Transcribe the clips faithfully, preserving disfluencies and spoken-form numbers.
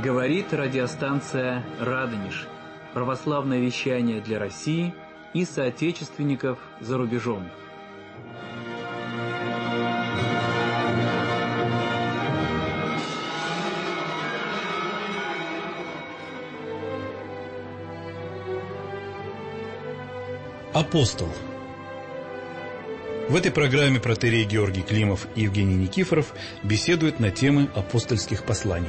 Говорит радиостанция «Радонеж». Православное вещание для России и соотечественников за рубежом. Апостол. В этой программе протоиерей Георгий Климов и Евгений Никифоров беседуют на темы апостольских посланий.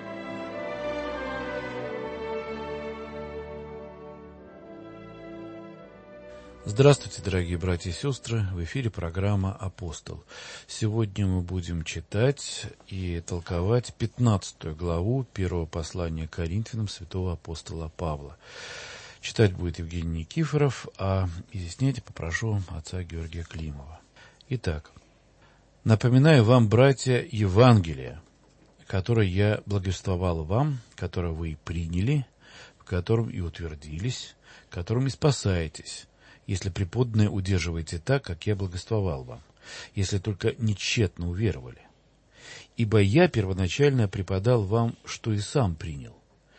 Здравствуйте, дорогие братья и сестры! В эфире программа «Апостол». Сегодня мы будем читать и толковать пятнадцатую главу первого послания к Коринфянам святого апостола Павла. Читать будет Евгений Никифоров, а изъяснять попрошу отца Георгия Климова. Итак, напоминаю вам, братья, Евангелие, которое я благовествовал вам, которое вы и приняли, в котором и утвердились, которым и спасаетесь, если преподанное удерживаете так, как я благовествовал вам, если только нечетно уверовали. Ибо я первоначально преподал вам, что и сам принял,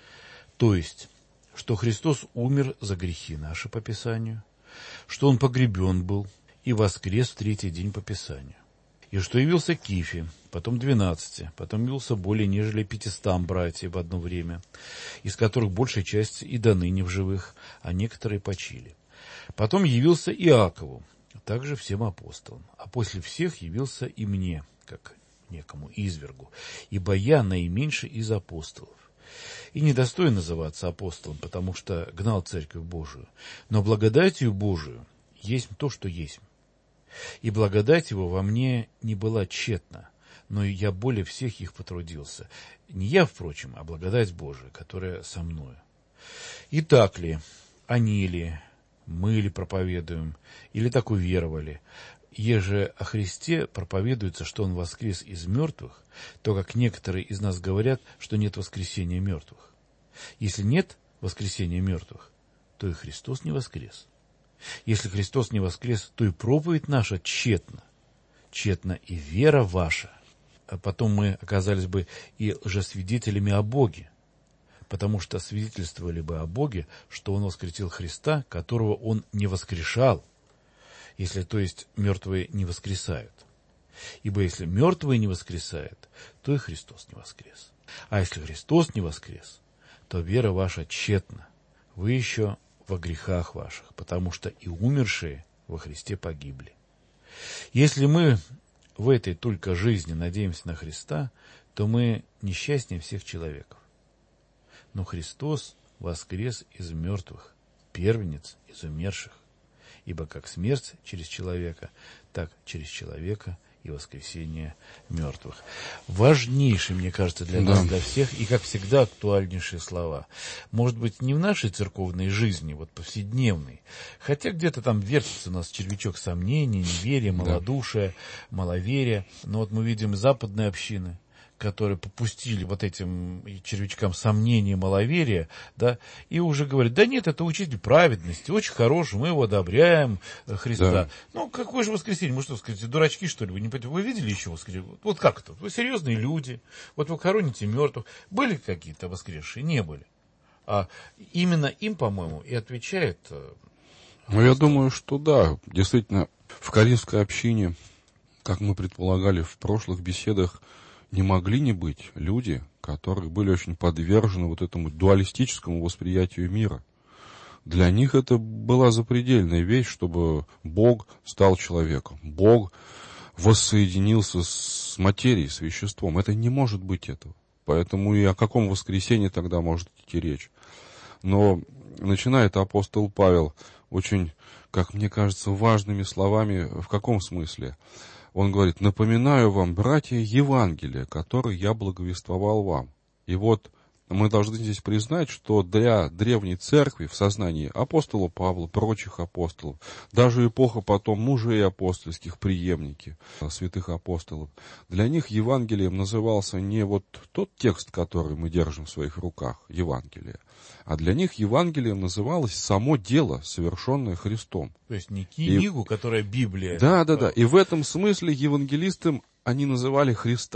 то есть, что Христос умер за грехи наши по Писанию, что Он погребен был и воскрес в третий день по Писанию, и что явился Кифе, потом двенадцати, потом явился более нежели пятистам братьев в одно время, из которых большая часть и до ныне в живых, а некоторые почили. Потом явился Иакову, также всем апостолам, а после всех явился и мне, как некому извергу, ибо я наименьший из апостолов. И недостоин называться апостолом, потому что гнал Церковь Божию, но благодатью Божию есть то, что есть. И благодать его во мне не была тщетна, но и я более всех их потрудился. Не я, впрочем, а благодать Божия, которая со мною. И так ли, они ли, мы ли проповедуем, или так уверовали, еже о Христе проповедуется, что Он воскрес из мертвых, то как некоторые из нас говорят, что нет воскресения мертвых. Если нет воскресения мертвых, то и Христос не воскрес. Если Христос не воскрес, то и проповедь наша тщетна, тщетна и вера ваша. А потом мы оказались бы и лжесвидетелями о Боге, потому что свидетельствовали бы о Боге, что Он воскресил Христа, которого Он не воскрешал, если, то есть, мертвые не воскресают. Ибо если мертвые не воскресают, то и Христос не воскрес. А если Христос не воскрес, то вера ваша тщетна. Вы еще во грехах ваших, потому что и умершие во Христе погибли. Если мы в этой только жизни надеемся на Христа, то мы несчастнее всех человеков. Но Христос воскрес из мертвых, первенец из умерших. Ибо как смерть через человека, так через человека и воскресение мертвых. Важнейшие, мне кажется, для нас, да. Для всех, и, как всегда, актуальнейшие слова. Может быть, не в нашей церковной жизни, вот повседневной, хотя где-то там вертится у нас червячок сомнений, неверия, малодушия, да. маловерия. Но вот мы видим западные общины, которые попустили вот этим червячкам сомнения, маловерия, да, и уже говорят, да нет, это учитель праведности, очень хороший, мы его одобряем, Христа. Да. Ну, какое же воскресенье? Мы что, скажете, дурачки, что ли? Вы, не, вы видели еще воскресенье? Вот как это? Вы серьезные люди, вот вы хороните мертвых. Были какие-то воскресшие? Не были. А именно им, по-моему, и отвечает... Ну, я думаю, что да, действительно, в Коринфской общине, как мы предполагали в прошлых беседах, не могли не быть люди, которые были очень подвержены вот этому дуалистическому восприятию мира. Для них это была запредельная вещь, чтобы Бог стал человеком. Бог воссоединился с материей, с веществом. Это не может быть этого. Поэтому и о каком воскресении тогда может идти речь. Но начинает апостол Павел очень, как мне кажется, важными словами. В каком смысле? Он говорит, напоминаю вам, братья, Евангелие, которое я благовествовал вам. И вот мы должны здесь признать, что для древней церкви в сознании апостола Павла, прочих апостолов, даже эпоха потом мужей апостольских, преемники святых апостолов, для них Евангелием назывался не вот тот текст, который мы держим в своих руках, Евангелие, а для них Евангелием называлось само дело, совершенное Христом. То есть не книгу, и... которая Библия. Да, да, да. И в этом смысле евангелистам они называли Христа.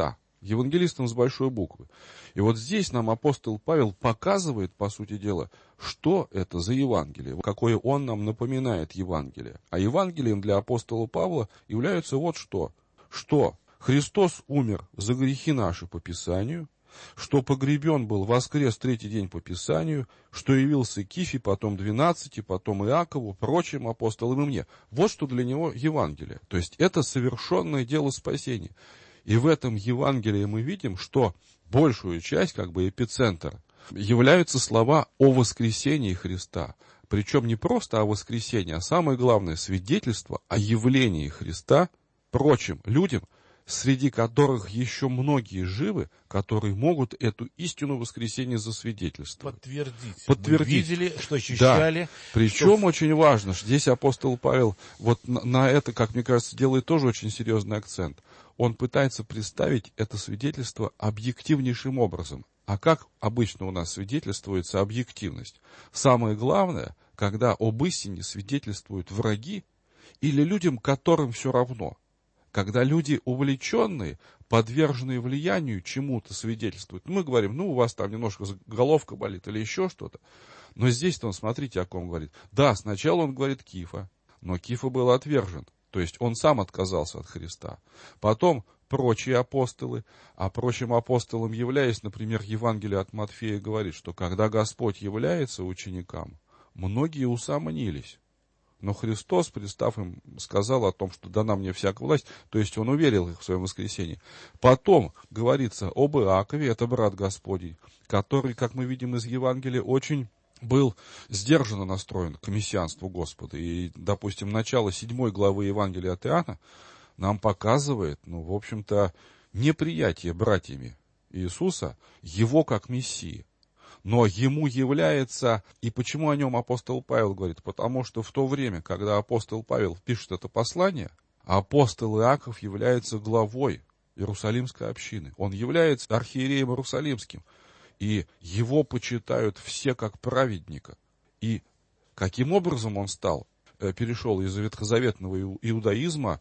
евангелистом с большой буквы. И вот здесь нам апостол Павел показывает, по сути дела, что это за Евангелие, какое он нам напоминает Евангелие. А Евангелием для апостола Павла является вот что. Что Христос умер за грехи наши по Писанию, что погребен был, воскрес третий день по Писанию, что явился Кифе, потом двенадцати, потом Иакову, прочим апостолам и мне. Вот что для него Евангелие. То есть это совершенное дело спасения. И в этом Евангелии мы видим, что большую часть, как бы эпицентр, являются слова о воскресении Христа. Причем не просто о воскресении, а самое главное, свидетельство о явлении Христа прочим людям, среди которых еще многие живы, которые могут эту истину воскресения засвидетельствовать. Подтвердить. Подтвердить. Мы видели, что ощущали. Да. Причем что... очень важно, что здесь апостол Павел вот на, на это, как мне кажется, делает тоже очень серьезный акцент. Он пытается представить это свидетельство объективнейшим образом. А как обычно у нас свидетельствуется объективность? Самое главное, когда об истине свидетельствуют враги или людям, которым все равно. Когда люди увлеченные, подверженные влиянию, чему-то свидетельствуют. Мы говорим, ну, у вас там немножко головка болит или еще что-то. Но здесь-то он, смотрите, о ком говорит. Да, сначала он говорит Кифа, но Кифа был отвержен. То есть он сам отказался от Христа. Потом прочие апостолы, а прочим апостолам являясь, например, Евангелие от Матфея говорит, что когда Господь является ученикам, многие усомнились. Но Христос, пристав им, сказал о том, что дана мне всякая власть, то есть он уверил их в своем воскресении. Потом говорится об Иакове, это брат Господень, который, как мы видим из Евангелия, очень был сдержанно настроен к мессианству Господа. И, допустим, начало седьмой главы Евангелия от Иоанна нам показывает, ну, в общем-то, неприятие братьями Иисуса, его как Мессии. Но ему является, и почему о нем апостол Павел говорит? Потому что в то время, когда апостол Павел пишет это послание, апостол Иаков является главой Иерусалимской общины. Он является архиереем Иерусалимским. И его почитают все как праведника. И каким образом он стал, перешел из ветхозаветного иудаизма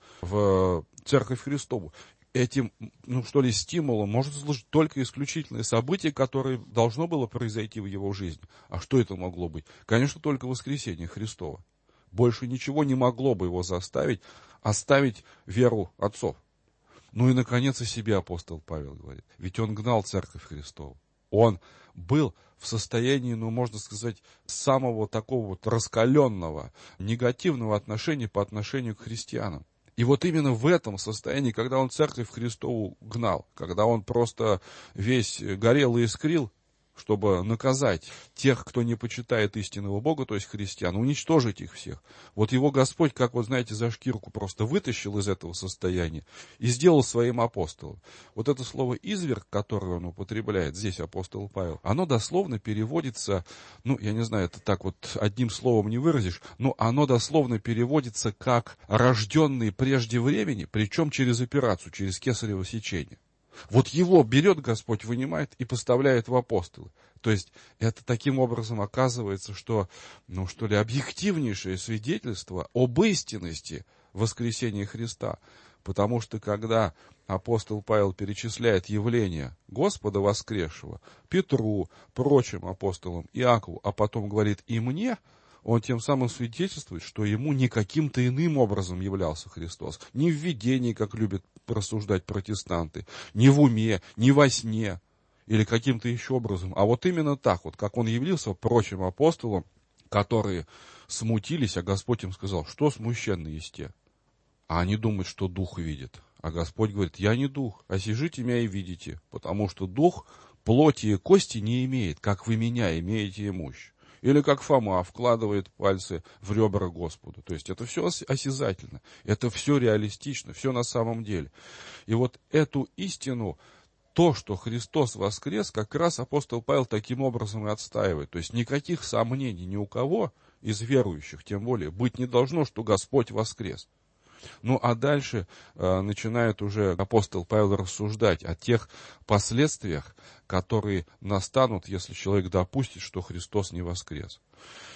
в Церковь Христову? Этим, ну что ли, стимулом может служить только исключительное событие, которое должно было произойти в его жизни. А что это могло быть? Конечно, только воскресение Христова. Больше ничего не могло бы его заставить оставить веру отцов. Ну и, наконец, о себе апостол Павел говорит. Ведь он гнал Церковь Христову. Он был в состоянии, ну, можно сказать, самого такого вот раскаленного, негативного отношения по отношению к христианам. И вот именно в этом состоянии, когда он Церковь Христову гнал, когда он просто весь горел и искрил, чтобы наказать тех, кто не почитает истинного Бога, то есть христиан, уничтожить их всех. Вот его Господь, как вот знаете, за шкирку просто вытащил из этого состояния и сделал своим апостолом. Вот это слово «изверг», которое он употребляет, здесь апостол Павел, оно дословно переводится, ну, я не знаю, это так вот одним словом не выразишь, но оно дословно переводится как «рожденный прежде времени», причем через операцию, через кесарево сечение. Вот его берет Господь, вынимает и поставляет в апостолы. То есть это таким образом оказывается, что, ну что ли, объективнейшее свидетельство об истинности воскресения Христа. Потому что когда апостол Павел перечисляет явления Господа воскресшего Петру, прочим апостолам, Иакову, а потом говорит «и мне», он тем самым свидетельствует, что ему не каким-то иным образом являлся Христос. Не в видении, как любят рассуждать протестанты, не в уме, не во сне или каким-то еще образом. А вот именно так, вот как он явился прочим апостолам, которые смутились, а Господь им сказал, что смущенные есть те. А они думают, что дух видит. А Господь говорит, я не дух, а сижите меня и видите, потому что дух плоти и кости не имеет, как вы меня имеете и мощь. Или как Фома вкладывает пальцы в ребра Господу. То есть это все осязательно, это все реалистично, все на самом деле. И вот эту истину, то, что Христос воскрес, как раз апостол Павел таким образом и отстаивает. То есть никаких сомнений ни у кого из верующих, тем более, быть не должно, что Господь воскрес. Ну, а дальше э, начинает уже апостол Павел рассуждать о тех последствиях, которые настанут, если человек допустит, что Христос не воскрес.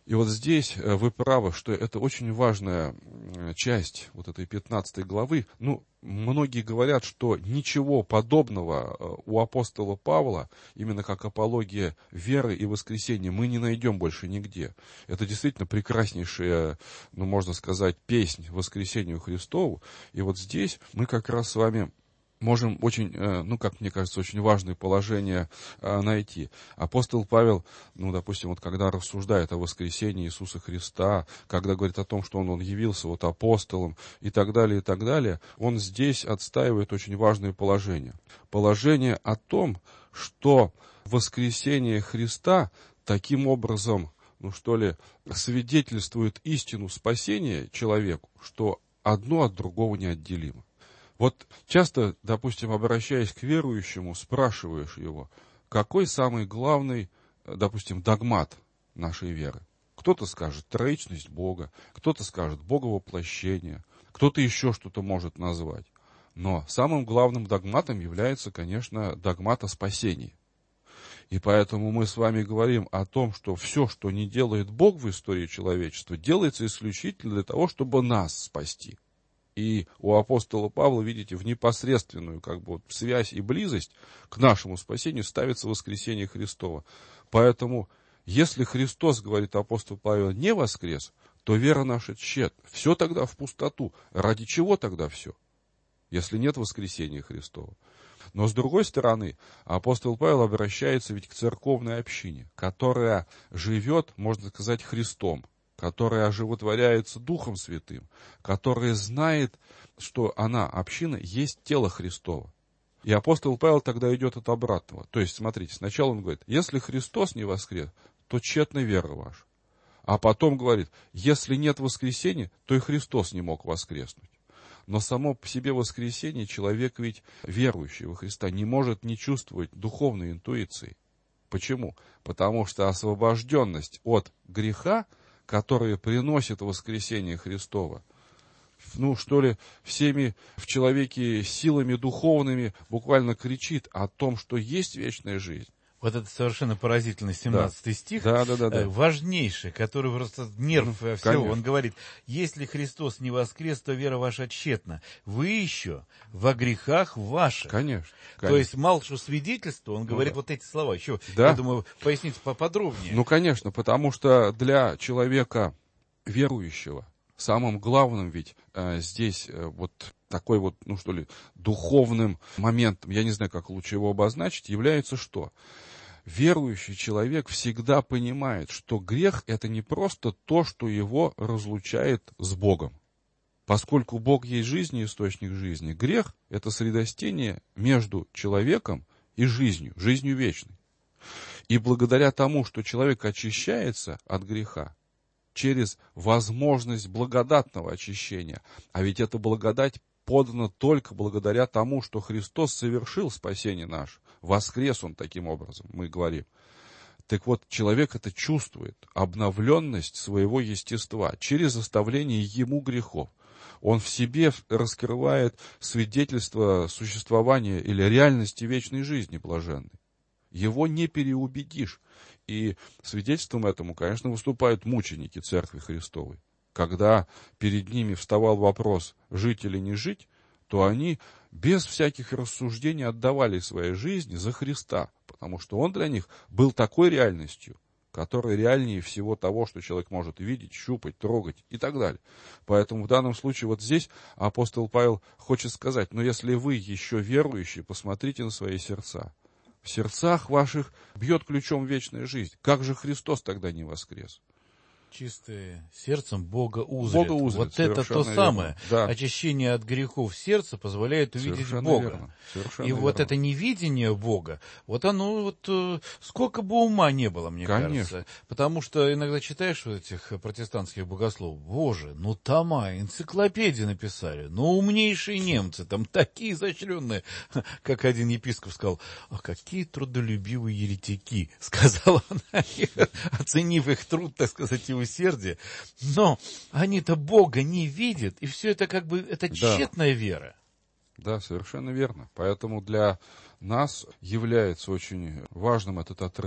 И вот здесь вы правы, что это очень важная часть вот этой пятнадцатой главы. Ну, многие говорят, что ничего подобного у апостола Павла, именно как апология веры и воскресения, мы не найдем больше нигде. Это действительно прекраснейшая, ну, можно сказать, песнь воскресению Христову. И вот здесь мы как раз с вами можем очень, ну, как мне кажется, очень важное положение найти. Апостол Павел, ну, допустим, вот когда рассуждает о воскресении Иисуса Христа, когда говорит о том, что он, он явился вот апостолом и так далее, и так далее, он здесь отстаивает очень важное положение. Положение о том, что воскресение Христа таким образом, ну, что ли, свидетельствует истину спасения человеку, что одно от другого неотделимо. Вот часто, допустим, обращаясь к верующему, спрашиваешь его, какой самый главный, допустим, догмат нашей веры? Кто-то скажет троичность Бога, кто-то скажет Боговоплощение, кто-то еще что-то может назвать. Но самым главным догматом является, конечно, догмат о спасении. И поэтому мы с вами говорим о том, что все, что не делает Бог в истории человечества, делается исключительно для того, чтобы нас спасти. И у апостола Павла, видите, в непосредственную как бы, вот, связь и близость к нашему спасению ставится воскресение Христова. Поэтому, если Христос, говорит апостол Павел, не воскрес, то вера наша тщетна. Все тогда в пустоту. Ради чего тогда все, если нет воскресения Христова? Но с другой стороны, апостол Павел обращается ведь к церковной общине, которая живет, можно сказать, Христом, которая оживотворяется Духом Святым, которая знает, что она, община, есть тело Христово. И апостол Павел тогда идет от обратного. То есть, смотрите, сначала он говорит, если Христос не воскрес, то тщетна вера ваша. А потом говорит, если нет воскресения, то и Христос не мог воскреснуть. Но само по себе воскресение человек ведь верующий во Христа не может не чувствовать духовной интуицией. Почему? Потому что освобожденность от греха, которые приносит воскресение Христова, ну, что ли, всеми в человеке силами духовными буквально кричит о том, что есть вечная жизнь. Вот это совершенно поразительный семнадцатый да. стих, да, да, да, да. важнейший, который просто нерв ну, всего. Конечно. Он говорит, если Христос не воскрес, то вера ваша тщетна. Вы еще во грехах ваших. Конечно. конечно. То есть, мало что свидетельство, он говорит ну, да. вот эти слова. Еще, да. я думаю, поясните поподробнее. Ну, конечно, потому что для человека верующего самым главным ведь э, здесь э, вот такой вот, ну что ли, духовным моментом, я не знаю, как лучше его обозначить, является что? Верующий человек всегда понимает, что грех – это не просто то, что его разлучает с Богом. Поскольку Бог есть жизнь и источник жизни, грех – это средостение между человеком и жизнью, жизнью вечной. И благодаря тому, что человек очищается от греха, через возможность благодатного очищения, а ведь эта благодать подана только благодаря тому, что Христос совершил спасение наше, воскрес Он таким образом, мы говорим. Так вот, человек это чувствует, обновленность своего естества, через оставление ему грехов. Он в себе раскрывает свидетельство существования или реальности вечной жизни блаженной. Его не переубедишь. И свидетельством этому, конечно, выступают мученики Церкви Христовой. Когда перед ними вставал вопрос, жить или не жить, то они без всяких рассуждений отдавали свои жизни за Христа, потому что Он для них был такой реальностью, которая реальнее всего того, что человек может видеть, щупать, трогать и так далее. Поэтому в данном случае вот здесь апостол Павел хочет сказать, но если вы еще верующие, посмотрите на свои сердца. В сердцах ваших бьет ключом вечная жизнь. Как же Христос тогда не воскрес? Чистое сердцем Бога узрит. Бога узрит. Вот это то верно. самое. Да. Очищение от грехов сердца позволяет увидеть Совершенно Бога. И верно. вот это невидение Бога, вот оно вот э, сколько бы ума не было, мне Конечно. кажется. Потому что иногда читаешь вот этих протестантских богословов, боже, ну тома, энциклопедии написали, ну умнейшие немцы, там такие изощренные, как один епископ сказал, а какие трудолюбивые еретики, сказала она, оценив их труд, так сказать, и усердие, но они-то Бога не видят, и все это как бы, это тщетная да. вера. Да, совершенно верно. Поэтому для нас является очень важным этот отрывок.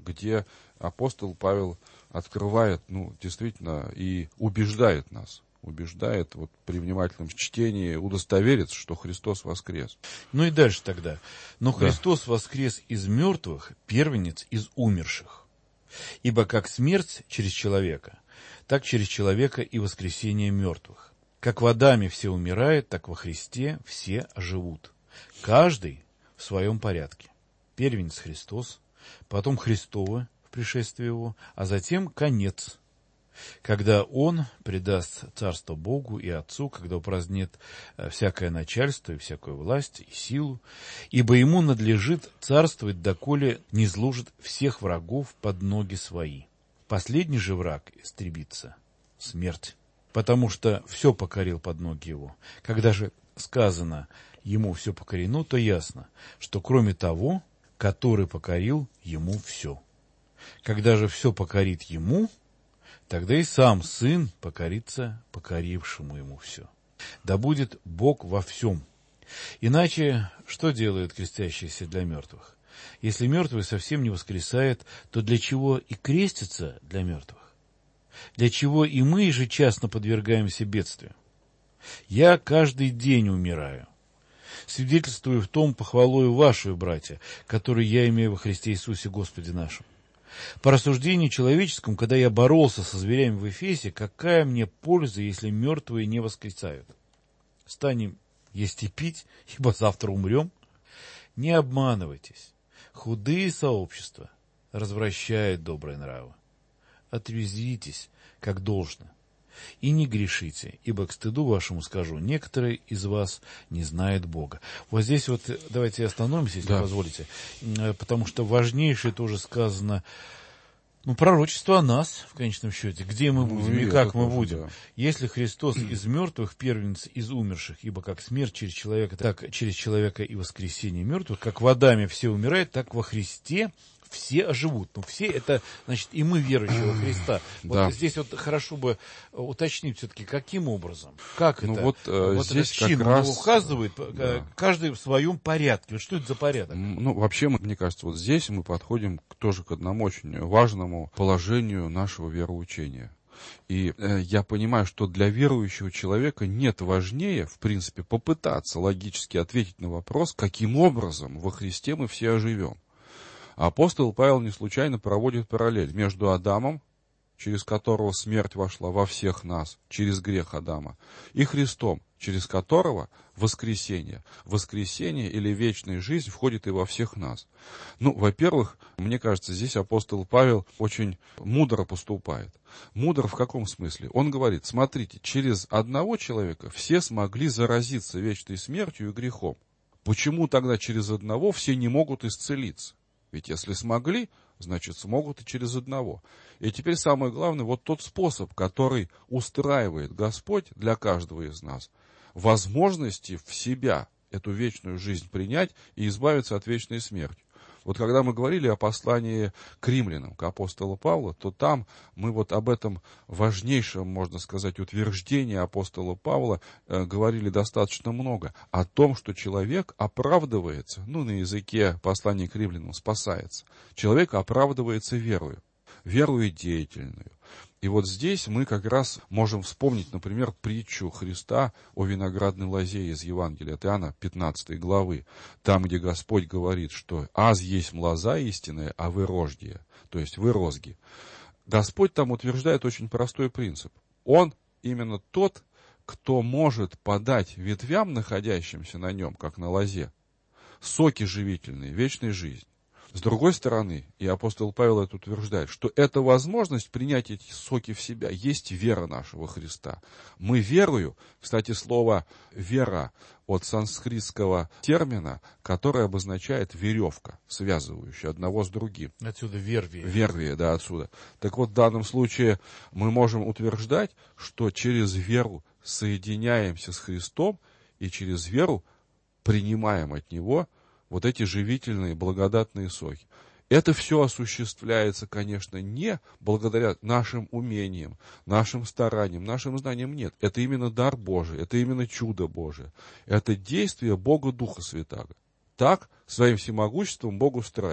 где апостол Павел открывает, ну, действительно, и убеждает нас, убеждает вот при внимательном чтении удостовериться, что Христос воскрес. Ну и дальше тогда. Но Да. Христос воскрес из мертвых, первенец из умерших. Ибо как смерть через человека, так через человека и воскресение мертвых. Как в Адаме все умирают, так во Христе все оживут. Каждый в своем порядке. Первенец Христос, потом Христово в пришествии Его, а затем конец, когда Он предаст царство Богу и Отцу, когда упразднит всякое начальство и всякую власть и силу, ибо Ему надлежит царствовать, доколе не зложит всех врагов под ноги свои. Последний же враг истребится — смерть, потому что все покорил под ноги Его. Когда же сказано Ему все покорено, то ясно, что кроме того, который покорил Ему все. Когда же все покорит Ему, тогда и сам Сын покорится покорившему Ему все. Да будет Бог во всем. Иначе что делают крестящиеся для мертвых? Если мертвый совсем не воскресает, то для чего и крестится для мертвых? Для чего и мы ежечасно подвергаемся бедствию? Я каждый день умираю. Свидетельствую в том похвалою вашу, братья, которую я имею во Христе Иисусе Господе нашем. По рассуждению человеческому, когда я боролся со зверями в Эфесе, какая мне польза, если мертвые не воскресают? Станем есть и пить, ибо завтра умрем? Не обманывайтесь. Худые сообщества развращают добрые нравы. Отрезвитесь, как должно, и не грешите, ибо к стыду вашему скажу, некоторые из вас не знают Бога. Вот здесь вот давайте остановимся, если Да. позволите, потому что важнейшее тоже сказано, ну, пророчество о нас, в конечном счете, где мы Ну, будем и и как это мы тоже, будем. да. Если Христос из мертвых, первенец из умерших, ибо как смерть через человека, так через человека и воскресение мертвых, как в Адаме все умирают, так во Христе все оживут. Ну, все это, значит, и мы, верующие во Христа. Вот Да. здесь вот хорошо бы уточнить все-таки, каким образом, как Ну, это. вот, э, вот здесь этот как чин, он раз, его указывает, да. каждый в своем порядке. Вот что это за порядок? Ну, вообще, мне кажется, вот здесь мы подходим к- тоже к одному очень важному положению нашего вероучения. И э, я понимаю, что для верующего человека нет важнее, в принципе, попытаться логически ответить на вопрос, каким образом во Христе мы все оживем. Апостол Павел не случайно проводит параллель между Адамом, через которого смерть вошла во всех нас, через грех Адама, и Христом, через которого воскресение. Воскресение или вечная жизнь входит и во всех нас. Ну, во-первых, мне кажется, здесь апостол Павел очень мудро поступает. Мудро в каком смысле? Он говорит, смотрите, через одного человека все смогли заразиться вечной смертью и грехом. Почему тогда через одного все не могут исцелиться? Ведь если смогли, значит, смогут и через одного. И теперь самое главное, вот тот способ, который устраивает Господь для каждого из нас, возможности в себя эту вечную жизнь принять и избавиться от вечной смерти. Вот когда мы говорили о послании к римлянам, к апостолу Павла, то там мы вот об этом важнейшем, можно сказать, утверждении апостола Павла э, говорили достаточно много. О том, что человек оправдывается, ну, на языке послания к римлянам, спасается. Человек оправдывается верою, верою деятельную. И вот здесь мы как раз можем вспомнить, например, притчу Христа о виноградной лозе из Евангелия от Иоанна, пятнадцатой главы, там, где Господь говорит, что «аз есть лоза истинная, а вы рождие», то есть вы розги. Господь там утверждает очень простой принцип. Он именно тот, кто может подать ветвям, находящимся на нем, как на лозе, соки живительные, вечной жизни. С другой стороны, и апостол Павел это утверждает, что эта возможность принять эти соки в себя есть вера нашего Христа. Мы верою, кстати, слово «вера» от санскритского термина, который обозначает веревка, связывающая одного с другим. Отсюда вервие. Вервие, да, отсюда. Так вот, в данном случае мы можем утверждать, что через веру соединяемся с Христом и через веру принимаем от Него вот эти живительные, благодатные соки. Это все осуществляется, конечно, не благодаря нашим умениям, нашим стараниям, нашим знаниям, нет. Это именно дар Божий, это именно чудо Божие. Это действие Бога Духа Святаго. Так своим всемогуществом Бог устраивает.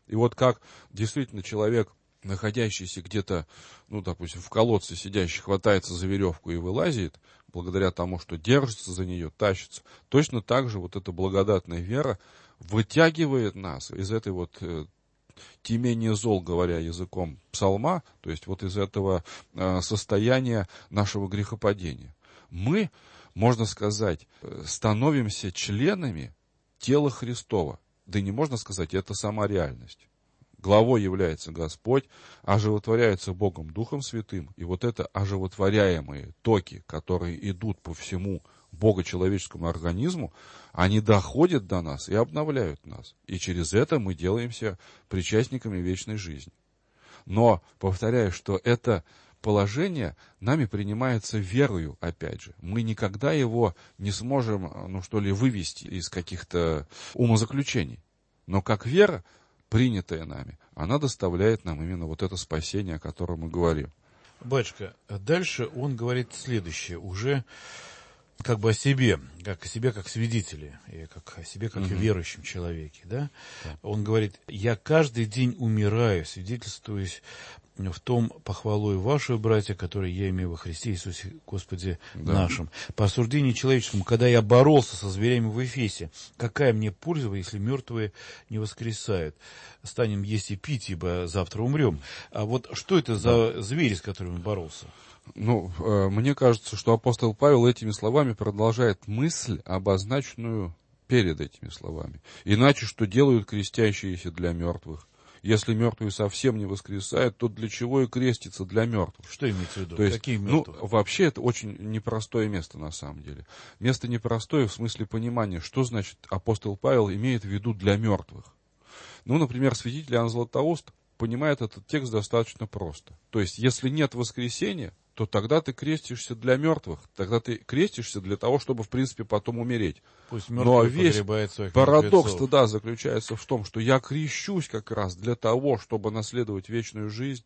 И вот как действительно человек, находящийся где-то, ну, допустим, в колодце сидящий, хватается за веревку и вылазит, благодаря тому, что держится за нее, тащится, точно так же вот эта благодатная вера вытягивает нас из этой вот э, темения зол, говоря языком псалма, то есть вот из этого э, состояния нашего грехопадения. Мы, можно сказать, становимся членами тела Христова. Да и не можно сказать, это сама реальность. Главой является Господь, оживотворяется Богом Духом Святым, и вот это оживотворяемые токи, которые идут по всему богочеловеческому организму, они доходят до нас и обновляют нас. И через это мы делаемся причастниками вечной жизни. Но, повторяю, что это положение нами принимается верою, опять же. Мы никогда его не сможем, ну что ли, вывести из каких-то умозаключений. Но как вера, принятая нами, она доставляет нам именно вот это спасение, о котором мы говорим. Батюшка, дальше он говорит следующее, уже как бы о себе, как о себе как свидетеле, и как о себе как угу. о верующем человеке. Да? Да. Он говорит, я каждый день умираю, свидетельствуясь в том похвалой вашего, братья, которые я имею во Христе Иисусе Господе да. нашим. По осуждению человеческому, когда я боролся со зверями в Эфесе, какая мне польза, если мертвые не воскресают? Станем есть и пить, ибо завтра умрем. А вот что это за да. звери, с которыми он боролся? Ну, э, мне кажется, что апостол Павел этими словами продолжает мысль, обозначенную перед этими словами. Иначе что делают крестящиеся для мертвых? Если мертвые совсем не воскресают, то для чего и креститься для мертвых? Что имеется в виду? То есть, какие мертвых? Ну, вообще это очень непростое место на самом деле. Место непростое в смысле понимания, что значит апостол Павел имеет в виду для мертвых. Ну, например, святитель Иоанн Златоуст понимает этот текст достаточно просто. То есть, если нет воскресения, то тогда ты крестишься для мертвых, тогда ты крестишься для того, чтобы, в принципе, потом умереть. Пусть Но весь парадокс да, заключается в том, что я крещусь как раз для того, чтобы наследовать вечную жизнь.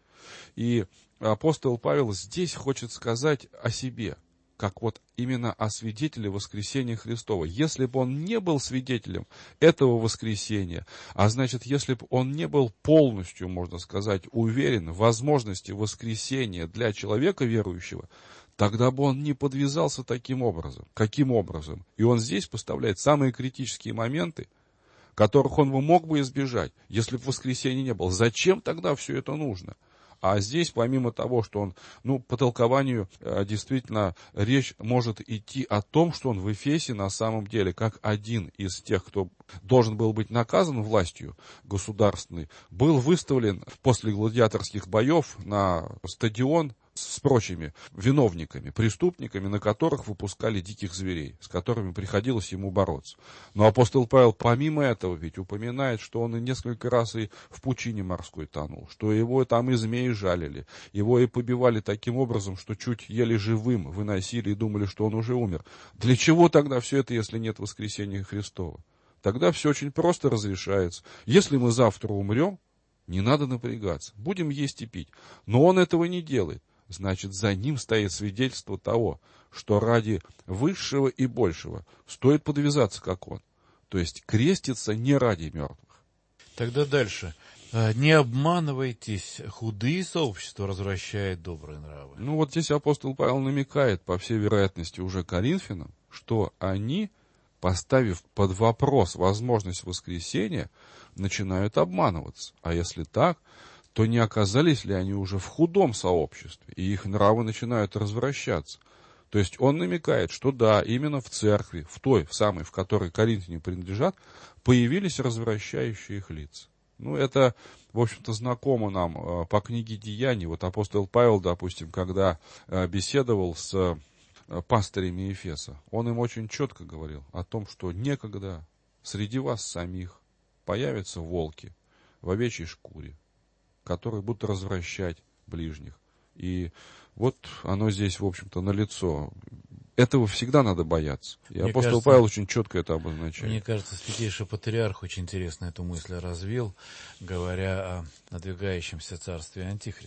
И апостол Павел здесь хочет сказать о себе, как вот именно о свидетеле воскресения Христова. Если бы он не был свидетелем этого воскресения, а значит, если бы он не был полностью, можно сказать, уверен в возможности воскресения для человека верующего, тогда бы он не подвязался таким образом. Каким образом? И он здесь поставляет самые критические моменты, которых он бы мог бы избежать, если бы воскресения не было. Зачем тогда все это нужно? А здесь, помимо того, что он, ну, по толкованию, действительно, речь может идти о том, что он в Эфесе на самом деле, как один из тех, кто должен был быть наказан властью государственной, был выставлен после гладиаторских боев на стадион с прочими виновниками, преступниками, на которых выпускали диких зверей, с которыми приходилось ему бороться. Но апостол Павел помимо этого ведь упоминает, что он и несколько раз и в пучине морской тонул, что его там и змеи жалили, его и побивали таким образом, что чуть еле живым выносили и думали, что он уже умер. Для чего тогда все это, если нет воскресения Христова? Тогда все очень просто разрешается. Если мы завтра умрем, не надо напрягаться, будем есть и пить. Но он этого не делает. Значит, за ним стоит свидетельство того, что ради высшего и большего стоит подвязаться, как он. То есть креститься не ради мертвых. Тогда дальше. Не обманывайтесь, худые сообщества развращают добрые нравы. Ну вот здесь апостол Павел намекает, по всей вероятности, уже Коринфянам, что они, поставив под вопрос возможность воскресения, начинают обманываться. А если так, то не оказались ли они уже в худом сообществе, и их нравы начинают развращаться. То есть он намекает, что да, именно в церкви, в той, в самой, в которой коринфяне принадлежат, появились развращающие их лица. Ну, это, в общем-то, знакомо нам по книге Деяний. Вот апостол Павел, допустим, когда беседовал с пастырями Ефеса, он им очень четко говорил о том, что некогда среди вас самих появятся волки в овечьей шкуре, которые будут развращать ближних. И вот оно здесь, в общем-то, налицо. Этого всегда надо бояться. И мне апостол кажется, Павел очень четко это обозначает. Мне кажется, святейший патриарх очень интересно эту мысль развил, говоря о надвигающемся царстве Антихриста,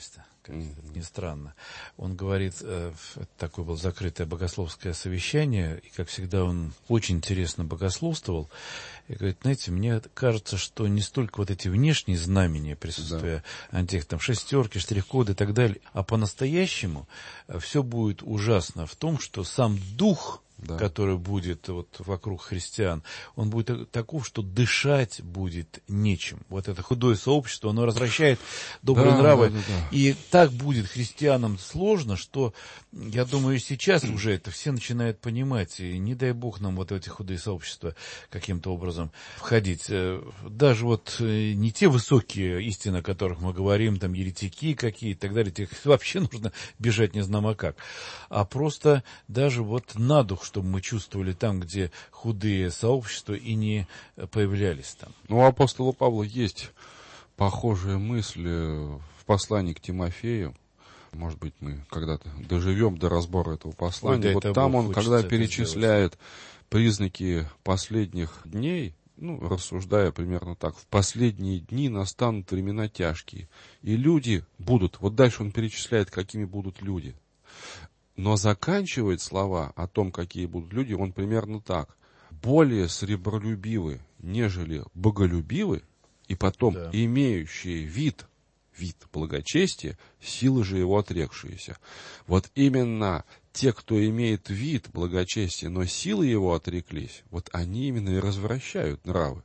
как ни странно. Он говорит, э, такое было закрытое богословское совещание, и, как всегда, он очень интересно богословствовал. И говорит, знаете, мне кажется, что не столько вот эти внешние знамения присутствия да. антих, там, шестерки, штрих-коды и так далее, а по-настоящему все будет ужасно в том, что сам дух, да. который будет вот вокруг христиан, он будет таков, что дышать будет нечем. Вот это худое сообщество, оно развращает добрые да, нравы. Да, да, да. И так будет христианам сложно, что, я думаю, сейчас уже это все начинают понимать. И не дай бог нам вот в эти худые сообщества каким-то образом входить. Даже вот не те высокие истины, о которых мы говорим, там еретики какие и так далее, тех вообще нужно бежать не знамо как. А просто даже вот на дух, чтобы мы чувствовали там, где худые сообщества, и не появлялись там. Ну, у апостола Павла есть похожие мысли в послании к Тимофею. Может быть, мы когда-то доживем до разбора этого послания. Ой, вот там Бог он, когда перечисляет сделать. Признаки последних дней, ну, рассуждая примерно так, в последние дни настанут времена тяжкие. И люди будут, вот дальше он перечисляет, какими будут люди. Но заканчивает слова о том, какие будут люди, он примерно так. Более сребролюбивы, нежели боголюбивы, и потом да. имеющие вид, вид благочестия, силы же его отрекшиеся. Вот именно те, кто имеет вид благочестия, но силы его отреклись, вот они именно и развращают нравы.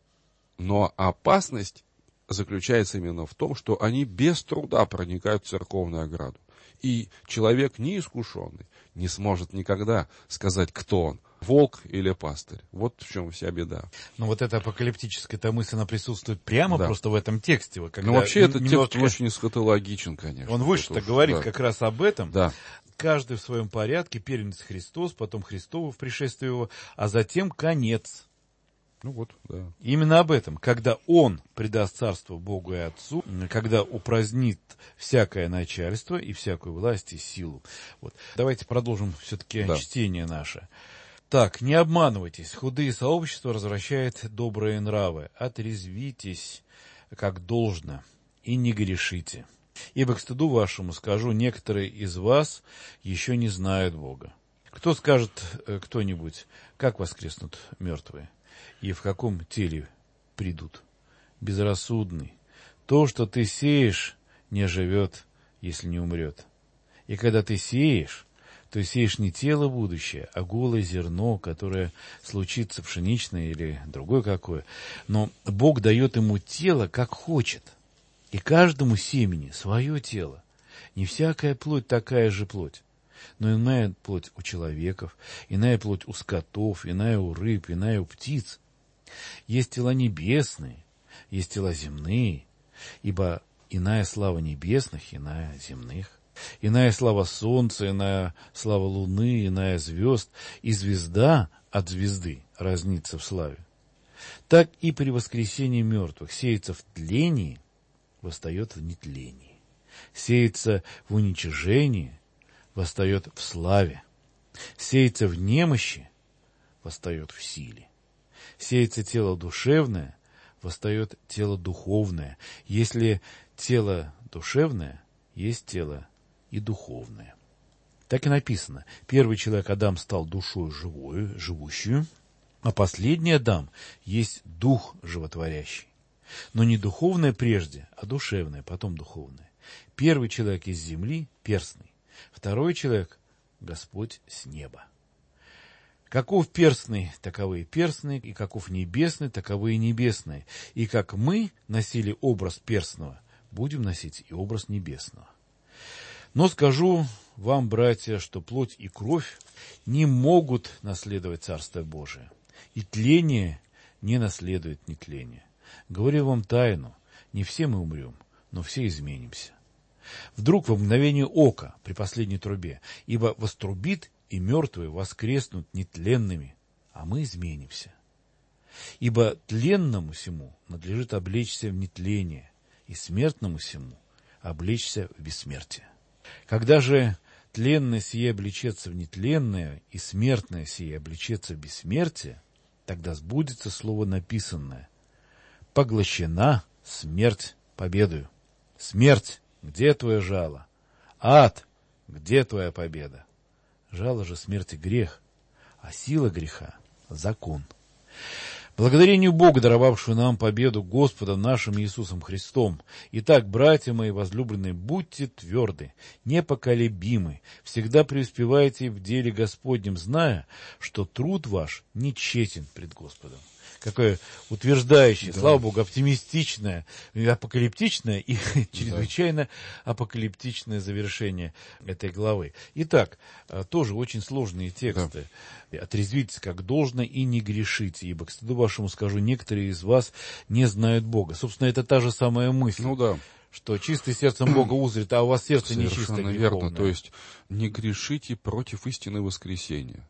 Но опасность заключается именно в том, что они без труда проникают в церковную ограду. И человек неискушенный не сможет никогда сказать, кто он, волк или пастырь. Вот в чем вся беда. Ну вот эта апокалиптическая мысль, она присутствует прямо да. просто в этом тексте. Ну вообще этот немножко... текст очень эсхатологичен, конечно. Он выше-то говорит да. как раз об этом. Да. Каждый в своем порядке, первенец Христос, потом Христово в пришествии его, а затем конец. Ну вот, да. Именно об этом, когда он предаст царство Богу и Отцу, когда упразднит всякое начальство и всякую власть и силу. Вот. Давайте продолжим все-таки да. чтение наше. Так, не обманывайтесь, худые сообщества развращают добрые нравы. Отрезвитесь, как должно, и не грешите. Ибо к стыду вашему скажу, некоторые из вас еще не знают Бога. Кто скажет кто-нибудь, как воскреснут мертвые? И в каком теле придут? Безрассудный. То, что ты сеешь, не живет, если не умрет. И когда ты сеешь, то сеешь не тело будущее, а голое зерно, которое случится пшеничное или другое какое. Но Бог дает ему тело, как хочет. И каждому семени свое тело. Не всякая плоть такая же плоть. Но иная плоть у человеков, иная плоть у скотов, иная у рыб, иная у птиц. Есть тела небесные, есть тела земные, ибо иная слава небесных, иная земных. Иная слава солнца, иная слава луны, иная звезд, и звезда от звезды разнится в славе. Так и при воскресении мертвых сеется в тлении, восстает в нетлении. Сеется в уничижении, восстает в славе. Сеется в немощи, восстает в силе. Сеется тело душевное, восстает тело духовное. Если тело душевное, есть тело и духовное. Так и написано. Первый человек Адам стал душою живою, живущую, а последний Адам есть дух животворящий. Но не духовное прежде, а душевное, потом духовное. Первый человек из земли – перстный. Второй человек – Господь с неба. Каков перстный, таковы и перстные, и каков небесный, таковы и небесные. И как мы носили образ перстного, будем носить и образ небесного. Но скажу вам, братья, что плоть и кровь не могут наследовать Царство Божие, и тление не наследует нетление. Говорю вам тайну, не все мы умрем, но все изменимся. Вдруг во мгновение ока при последней трубе, ибо вострубит, и мертвые воскреснут нетленными, а мы изменимся. Ибо тленному сему надлежит облечься в нетление, и смертному сему облечься в бессмертие. Когда же тленное сие облечется в нетленное, и смертное сие облечется в бессмертие, тогда сбудется слово написанное: «Поглощена смерть победою». Смерть, где твое жало? Ад, где твоя победа? Жало же смерти грех, а сила греха — закон. Благодарению Бога, даровавшую нам победу Господом нашим Иисусом Христом. Итак, братья мои возлюбленные, будьте тверды, непоколебимы, всегда преуспевайте в деле Господнем, зная, что труд ваш не тщетен пред Господом. Какое утверждающее, да. Слава Богу, оптимистичное, апокалиптичное и чрезвычайно да. апокалиптичное завершение этой главы. Итак, тоже очень сложные тексты. Да. «Отрезвитесь как должно и не грешите, ибо, к стыду вашему скажу, некоторые из вас не знают Бога». Собственно, это та же самая мысль. Ну да. Что чистый сердцем Бога узрит, а у вас сердце нечистое, греховное. Совершенно верно. То есть, не грешите против истины воскресения.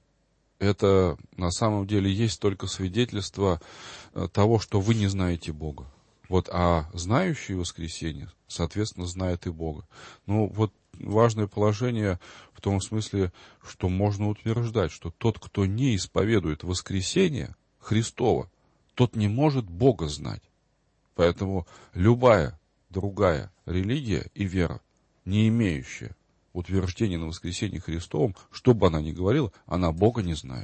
Это на самом деле есть только свидетельство того, что вы не знаете Бога. Вот, а знающий воскресение, соответственно, знает и Бога. Ну, вот важное положение в том смысле, что можно утверждать, что тот, кто не исповедует воскресение Христова, тот не может Бога знать. Поэтому любая другая религия и вера, не имеющая утверждение на воскресении Христовом, что бы она ни говорила, она Бога не знает.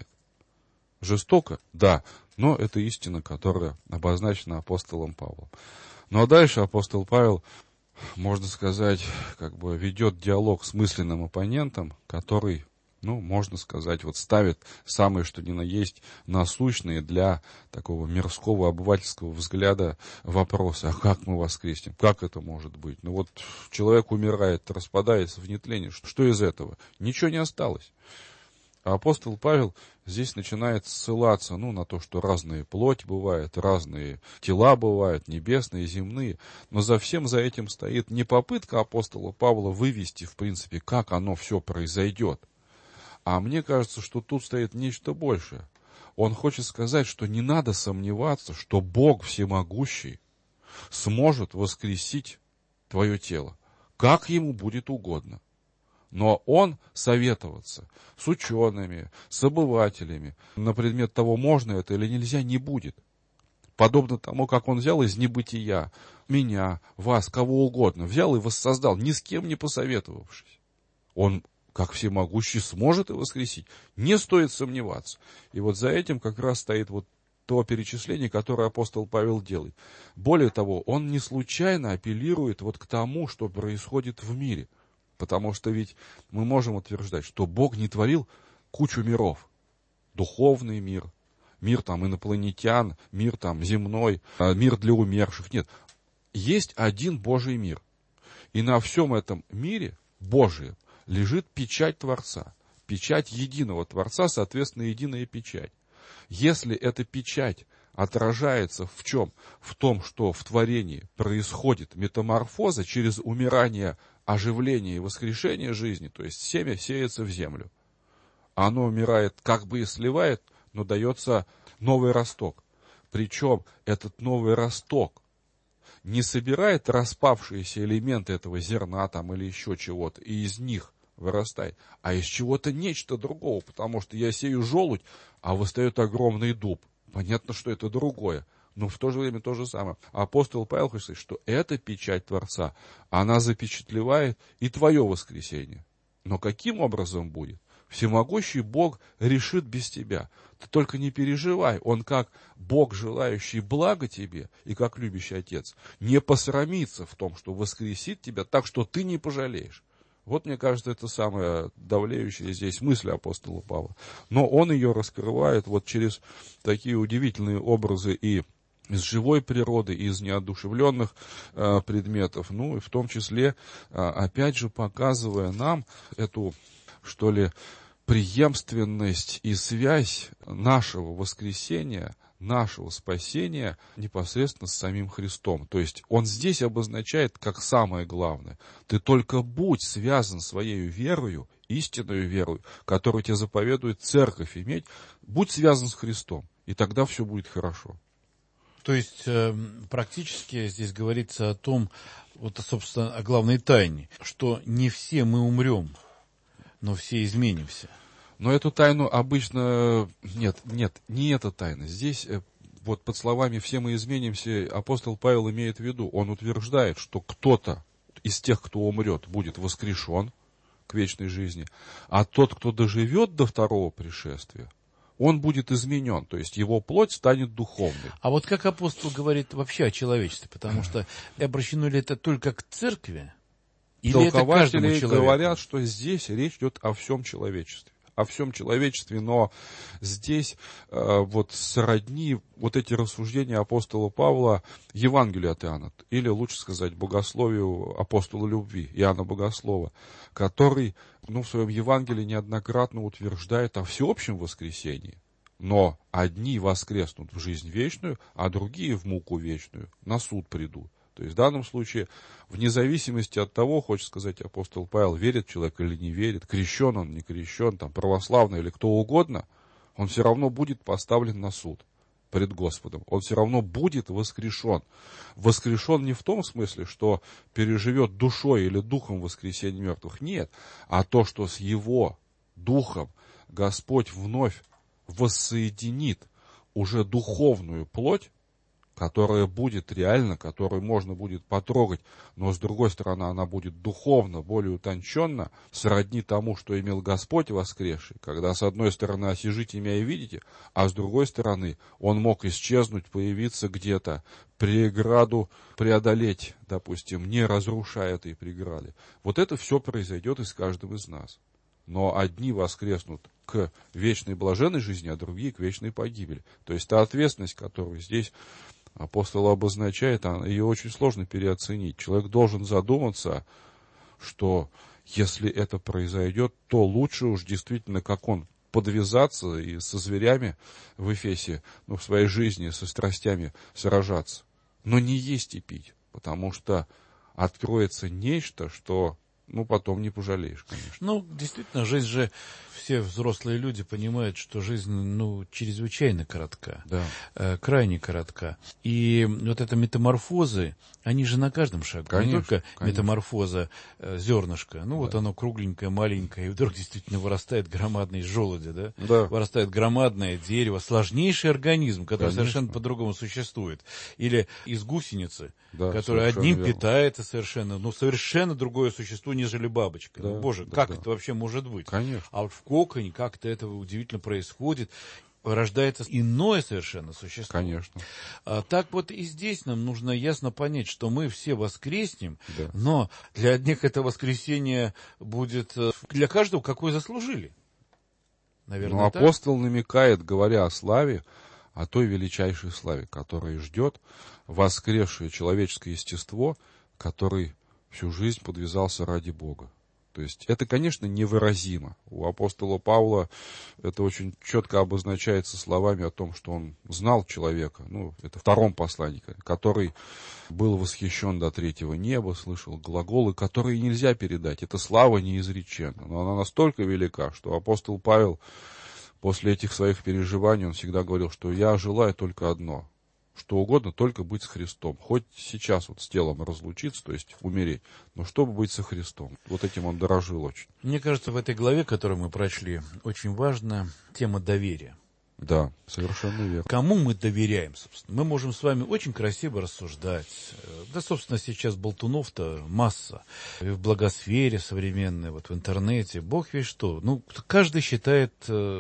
Жестоко? Да, но это истина, которая обозначена апостолом Павлом. Ну а дальше апостол Павел, можно сказать, как бы ведет диалог с мысленным оппонентом, который, ну, можно сказать, вот ставит самые, что ни на есть, насущные для такого мирского, обывательского взгляда вопросы. А как мы воскреснем? Как это может быть? Ну вот человек умирает, распадается в нетление. Что из этого? Ничего не осталось. А апостол Павел здесь начинает ссылаться, ну, на то, что разные плоть бывает, разные тела бывают, небесные, земные. Но за всем за этим стоит не попытка апостола Павла вывести, в принципе, как оно все произойдет. А мне кажется, что тут стоит нечто большее. Он хочет сказать, что не надо сомневаться, что Бог всемогущий сможет воскресить твое тело, как ему будет угодно. Но он советоваться с учеными, с обывателями на предмет того, можно это или нельзя, не будет. Подобно тому, как он взял из небытия меня, вас, кого угодно, взял и воссоздал, ни с кем не посоветовавшись. Он, как всемогущий, сможет и воскресить. Не стоит сомневаться. И вот за этим как раз стоит вот то перечисление, которое апостол Павел делает. Более того, он не случайно апеллирует вот к тому, что происходит в мире. Потому что ведь мы можем утверждать, что Бог не творил кучу миров. Духовный мир, мир там инопланетян, мир там земной, мир для умерших. Нет, есть один Божий мир. И на всем этом мире Божьем лежит печать Творца. Печать единого Творца, соответственно, единая печать. Если эта печать отражается в чем? В том, что в творении происходит метаморфоза через умирание, оживление и воскрешение жизни, то есть семя сеется в землю. Оно умирает, как бы и сливает, но дается новый росток. Причем этот новый росток не собирает распавшиеся элементы этого зерна там, или еще чего-то, и из них вырастает, а из чего-то нечто другого, потому что я сею желудь, а выстает огромный дуб. Понятно, что это другое, но в то же время то же самое. Апостол Павел хочет сказать, что эта печать Творца, она запечатлевает и твое воскресение. Но каким образом будет? Всемогущий Бог решит без тебя. Ты только не переживай. Он, как Бог, желающий блага тебе, и как любящий Отец, не посрамится в том, что воскресит тебя так, что ты не пожалеешь. Вот, мне кажется, это самая давлеющая здесь мысль апостола Павла. Но он ее раскрывает вот через такие удивительные образы и из живой природы, и из неодушевленных э, предметов. Ну, и в том числе, э, опять же, показывая нам эту, что ли, преемственность и связь нашего воскресения, нашего спасения непосредственно с самим Христом. То есть он здесь обозначает как самое главное. Ты только будь связан своей верою, истинной верою, которую тебе заповедует церковь иметь, будь связан с Христом, и тогда все будет хорошо. То есть э, практически здесь говорится о том, вот, собственно, о главной тайне, что не все мы умрем, но все изменимся. Но эту тайну обычно... Нет, нет, не эта тайна. Здесь, вот под словами «все мы изменимся», апостол Павел имеет в виду, он утверждает, что кто-то из тех, кто умрет, будет воскрешен к вечной жизни, а тот, кто доживет до второго пришествия, он будет изменен, то есть его плоть станет духовной. А вот как апостол говорит вообще о человечестве, потому что обращено ли это только к церкви, или это каждому человеку? Говорят, что здесь речь идет о всем человечестве. О всем человечестве, но здесь э, вот сродни вот эти рассуждения апостола Павла Евангелию от Иоанна, или лучше сказать богословию апостола любви Иоанна Богослова, который ну, в своем Евангелии неоднократно утверждает о всеобщем воскресении. Но одни воскреснут в жизнь вечную, а другие в муку вечную, на суд придут. То есть в данном случае, вне зависимости от того, хочет сказать апостол Павел, верит человек или не верит, крещен он, не крещен, там, православный или кто угодно, он все равно будет поставлен на суд пред Господом. Он все равно будет воскрешен. Воскрешен не в том смысле, что переживет душой или духом воскресения мертвых. Нет. А то, что с его духом Господь вновь воссоединит уже духовную плоть, которая будет реально, которую можно будет потрогать, но с другой стороны она будет духовно, более утонченно, сродни тому, что имел Господь воскресший, когда с одной стороны осижите меня и видите, а с другой стороны он мог исчезнуть, появиться где-то, преграду преодолеть, допустим, не разрушая этой преграды. Вот это все произойдет и с каждым из нас. Но одни воскреснут к вечной блаженной жизни, а другие к вечной погибели. То есть та ответственность, которую здесь апостол обозначает, ее очень сложно переоценить. Человек должен задуматься, что если это произойдет, то лучше уж действительно, как он, подвязаться и со зверями в Эфесе, ну, в своей жизни, со страстями сражаться. Но не есть и пить, потому что откроется нечто, что, ну, потом не пожалеешь, конечно. Ну, действительно, жизнь же, все взрослые люди понимают, что жизнь, ну, чрезвычайно коротка, Да. э, крайне коротка. И вот это метаморфозы, они же на каждом шагу. Конечно, не только конечно. метаморфоза э, зернышка, ну, Да. вот оно кругленькое, маленькое, и вдруг действительно вырастает громадный из желудя, да? Да. Вырастает громадное дерево, сложнейший организм, который Конечно. совершенно по-другому существует. Или из гусеницы, Да, которая совершенно одним верно. питается совершенно, ну, совершенно другое существо, нежели бабочка. Да, Ну, Боже, да, как да. это вообще может быть? Конечно. А вот в коконе как-то это удивительно происходит. Рождается иное совершенно существо. Конечно. А, так вот и здесь нам нужно ясно понять, что мы все воскреснем, Да. но для одних это воскресение будет э, для каждого, какой заслужили. Наверное, Но так? апостол намекает, говоря о славе, о той величайшей славе, которая ждет воскресшее человеческое естество, который всю жизнь подвязался ради Бога. То есть это, конечно, невыразимо. У апостола Павла это очень четко обозначается словами о том, что он знал человека, ну, это в втором послании, который был восхищен до третьего неба, слышал глаголы, которые нельзя передать. Это слава неизреченна, но она настолько велика, что апостол Павел после этих своих переживаний, он всегда говорил, что я желаю только одно, что угодно, только быть с Христом. Хоть сейчас вот с телом разлучиться, то есть умереть, но чтобы быть со Христом. Вот этим он дорожил очень. Мне кажется, в этой главе, которую мы прочли, очень важна тема доверия. Да, совершенно верно. Кому мы доверяем, собственно? Мы можем с вами очень красиво рассуждать. Да, собственно, сейчас болтунов-то масса. И в благосфере современной, вот в интернете, бог весть что. Ну, каждый считает,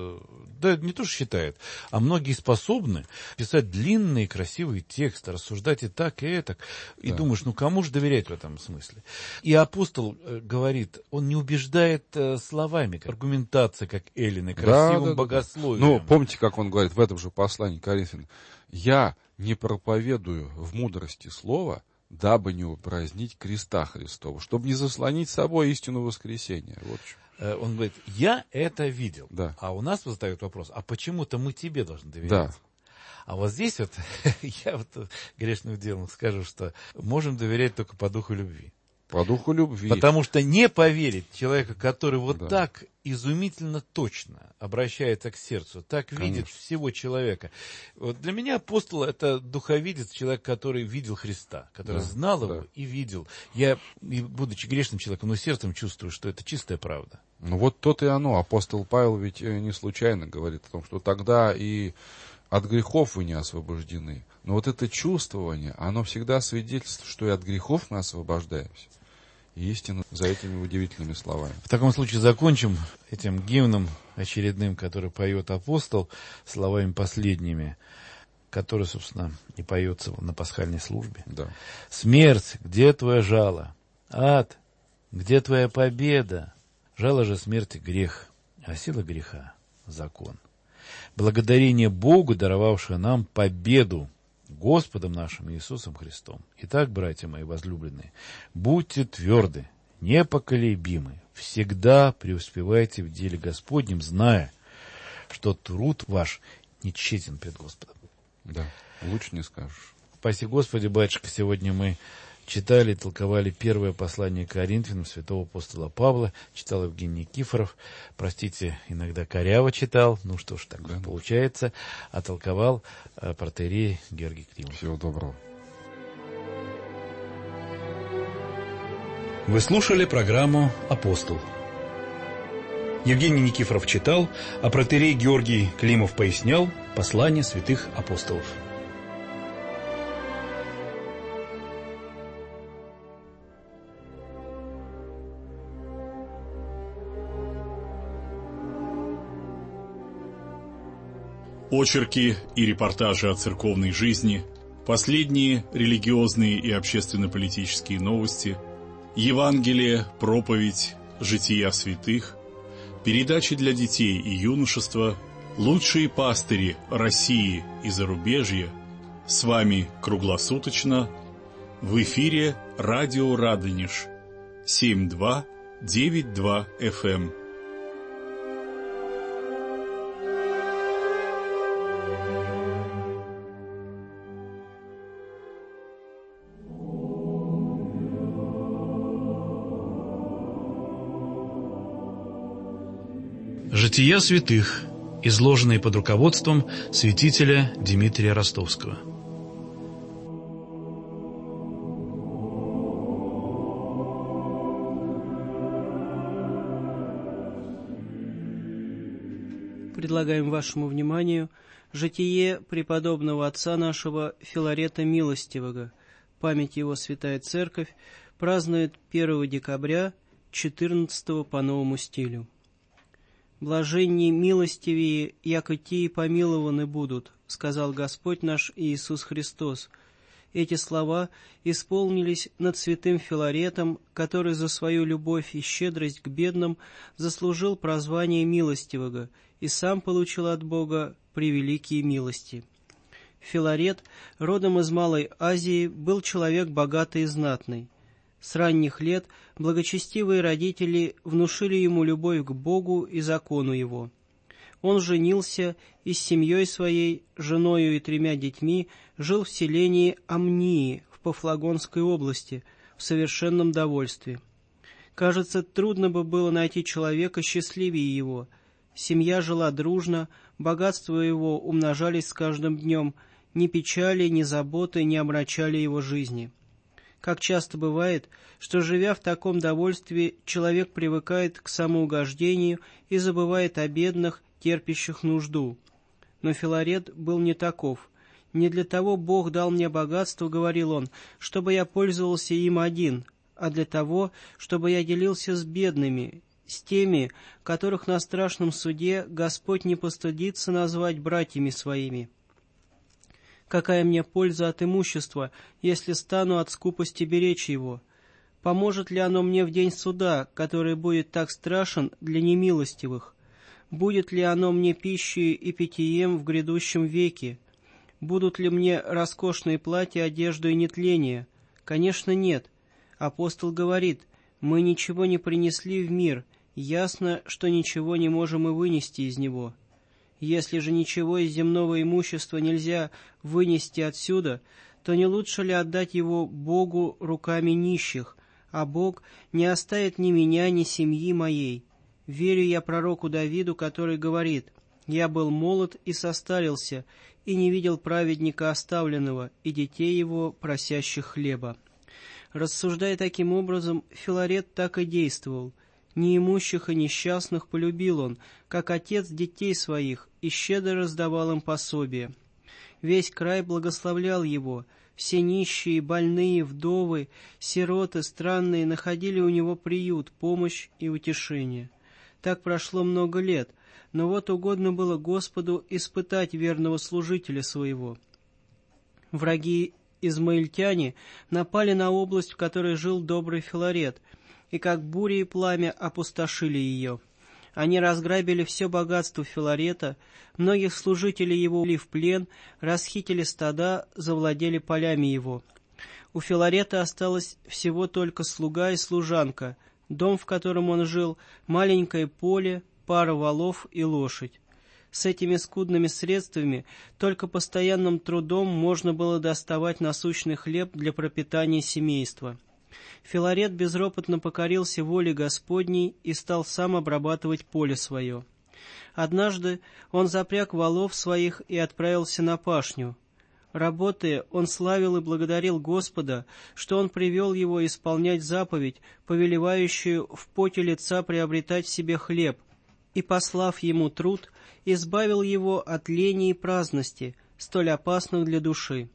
да не то, что считает, а многие способны писать длинные красивые тексты, рассуждать и так, и этак. И Да. думаешь, ну кому же доверять в этом смысле? И апостол говорит, он не убеждает словами, как аргументация, как Эллины, красивым Да, да, да. богословием. Ну, помните, как он говорит в этом же послании к Коринфянам: «Я не проповедую в мудрости слова, дабы не упразднить креста Христова», чтобы не заслонить собой истину воскресения. Вот в чем. Он говорит, я это видел. Да. А у нас задают вопрос, а почему-то мы тебе должны доверять? Да. А вот здесь вот, я вот грешным делом скажу, что можем доверять только по духу любви. По духу любви. Потому что не поверить человека, который вот Да. так изумительно точно обращается к сердцу, так Конечно. видит всего человека. Вот для меня апостол — это духовидец, человек, который видел Христа, который Да, знал его да. и видел. Я, и будучи грешным человеком, но сердцем чувствую, что это чистая правда. Ну вот то-то и оно. Апостол Павел ведь э, не случайно говорит о том, что тогда и от грехов вы не освобождены. Но вот это чувствование, оно всегда свидетельствует, что и от грехов мы освобождаемся. истину за этими удивительными словами. В таком случае закончим этим гимном очередным, который поет апостол, словами последними, который, собственно, и поется на пасхальной службе. Да. «Смерть, где твоя жало? Ад, где твоя победа? Жало же смерти грех, а сила греха — закон. Благодарение Богу, даровавшему нам победу Господом нашим Иисусом Христом. Итак, братья мои возлюбленные, будьте тверды, непоколебимы, всегда преуспевайте в деле Господнем, зная, что труд ваш не тщетен пред Господом». Да, лучше не скажешь. Спаси Господи, батюшка, сегодня мы читали и толковали первое послание к Коринфянам святого апостола Павла, читал Евгений Никифоров, простите, иногда коряво читал, ну что ж, так да. Получается, а толковал э, протоиерей Георгий Климов. Всего доброго. Вы слушали программу «Апостол». Евгений Никифоров читал, а протоиерей Георгий Климов пояснял послание святых апостолов. Очерки и репортажи о церковной жизни, последние религиозные и общественно-политические новости, Евангелие, проповедь, жития святых, передачи для детей и юношества, лучшие пастыри России и зарубежья. С вами круглосуточно в эфире радио Радонеж семь два девять два эф эм. Жития святых, изложенные под руководством святителя Дмитрия Ростовского. Предлагаем вашему вниманию житие преподобного отца нашего Филарета Милостивого. Память его Святая Церковь празднует первого декабря, четырнадцатого по новому стилю. «Блаженней милостивее, яко тии помилованы будут, сказал Господь наш Иисус Христос». Эти слова исполнились над святым Филаретом, который за свою любовь и щедрость к бедным заслужил прозвание милостивого и сам получил от Бога превеликие милости. Филарет, родом из Малой Азии, был человек богатый и знатный. С ранних лет благочестивые родители внушили ему любовь к Богу и закону Его. Он женился и с семьей своей, женою и тремя детьми, жил в селении Амнии в Пафлагонской области в совершенном довольстве. Кажется, трудно бы было найти человека счастливее его. Семья жила дружно, богатства его умножались с каждым днем, ни печали, ни заботы не омрачали его жизни. Как часто бывает, что, живя в таком довольстве, человек привыкает к самоугождению и забывает о бедных, терпящих нужду. Но Филарет был не таков. «Не для того Бог дал мне богатство, — говорил он, — чтобы я пользовался им один, а для того, чтобы я делился с бедными, с теми, которых на страшном суде Господь не постыдится назвать братьями своими. Какая мне польза от имущества, если стану от скупости беречь его? Поможет ли оно мне в день суда, который будет так страшен для немилостивых? Будет ли оно мне пищей и питьем в грядущем веке? Будут ли мне роскошные платья, одежду и нетление? Конечно, нет. Апостол говорит: мы ничего не принесли в мир, ясно, что ничего не можем и вынести из него. Если же ничего из земного имущества нельзя вынести отсюда, то не лучше ли отдать его Богу руками нищих, а Бог не оставит ни меня, ни семьи моей? Верю я пророку Давиду, который говорит: «Я был молод и состарился, и не видел праведника оставленного, и детей его, просящих хлеба». Рассуждая таким образом, Филарет так и действовал. Неимущих и несчастных полюбил он, как отец детей своих, и щедро раздавал им пособие. Весь край благословлял его, Все нищие, больные, вдовы, сироты, странные находили у него приют, помощь и утешение. Так прошло много лет, но вот угодно было Господу испытать верного служителя своего. Враги измаильтяне напали на область, в которой жил добрый Филарет, и как буря и пламя опустошили ее. Они разграбили все богатство Филарета, многих служителей его увели в плен, расхитили стада, завладели полями его. У Филарета осталось всего только слуга и служанка, дом, в котором он жил, маленькое поле, пара валов и лошадь. С этими скудными средствами только постоянным трудом можно было доставать насущный хлеб для пропитания семейства. Филарет безропотно покорился воле Господней и стал сам обрабатывать поле свое. Однажды он запряг волов своих и отправился на пашню. Работая, он славил и благодарил Господа, что он привел его исполнять заповедь, повелевающую в поте лица приобретать себе хлеб, и, послав ему труд, избавил его от лени и праздности, столь опасных для души.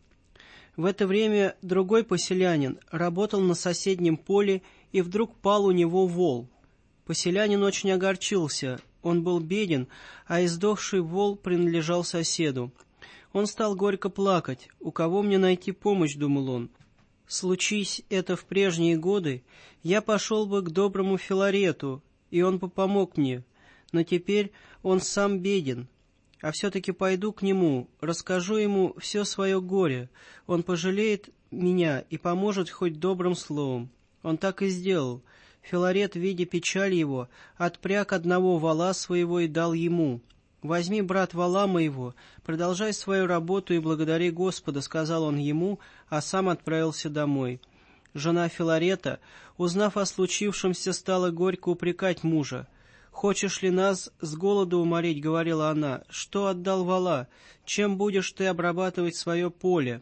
В это время другой поселянин работал на соседнем поле, и вдруг пал у него вол. Поселянин очень огорчился, он был беден, а издохший вол принадлежал соседу. Он стал горько плакать. «У кого мне найти помощь?» — думал он. «Случись это в прежние годы, я пошел бы к доброму Филарету, и он бы помог мне, но теперь он сам беден. А все-таки пойду к нему, расскажу ему все свое горе. Он пожалеет меня и поможет хоть добрым словом». Он так и сделал. Филарет, видя печаль его, отпряг одного вола своего и дал ему. «Возьми, брат, вола моего, продолжай свою работу и благодари Господа», — сказал он ему, а сам отправился домой. Жена Филарета, узнав о случившемся, стала горько упрекать мужа. «Хочешь ли нас с голоду уморить?» — говорила она. «Что отдал вола? Чем будешь ты обрабатывать свое поле?»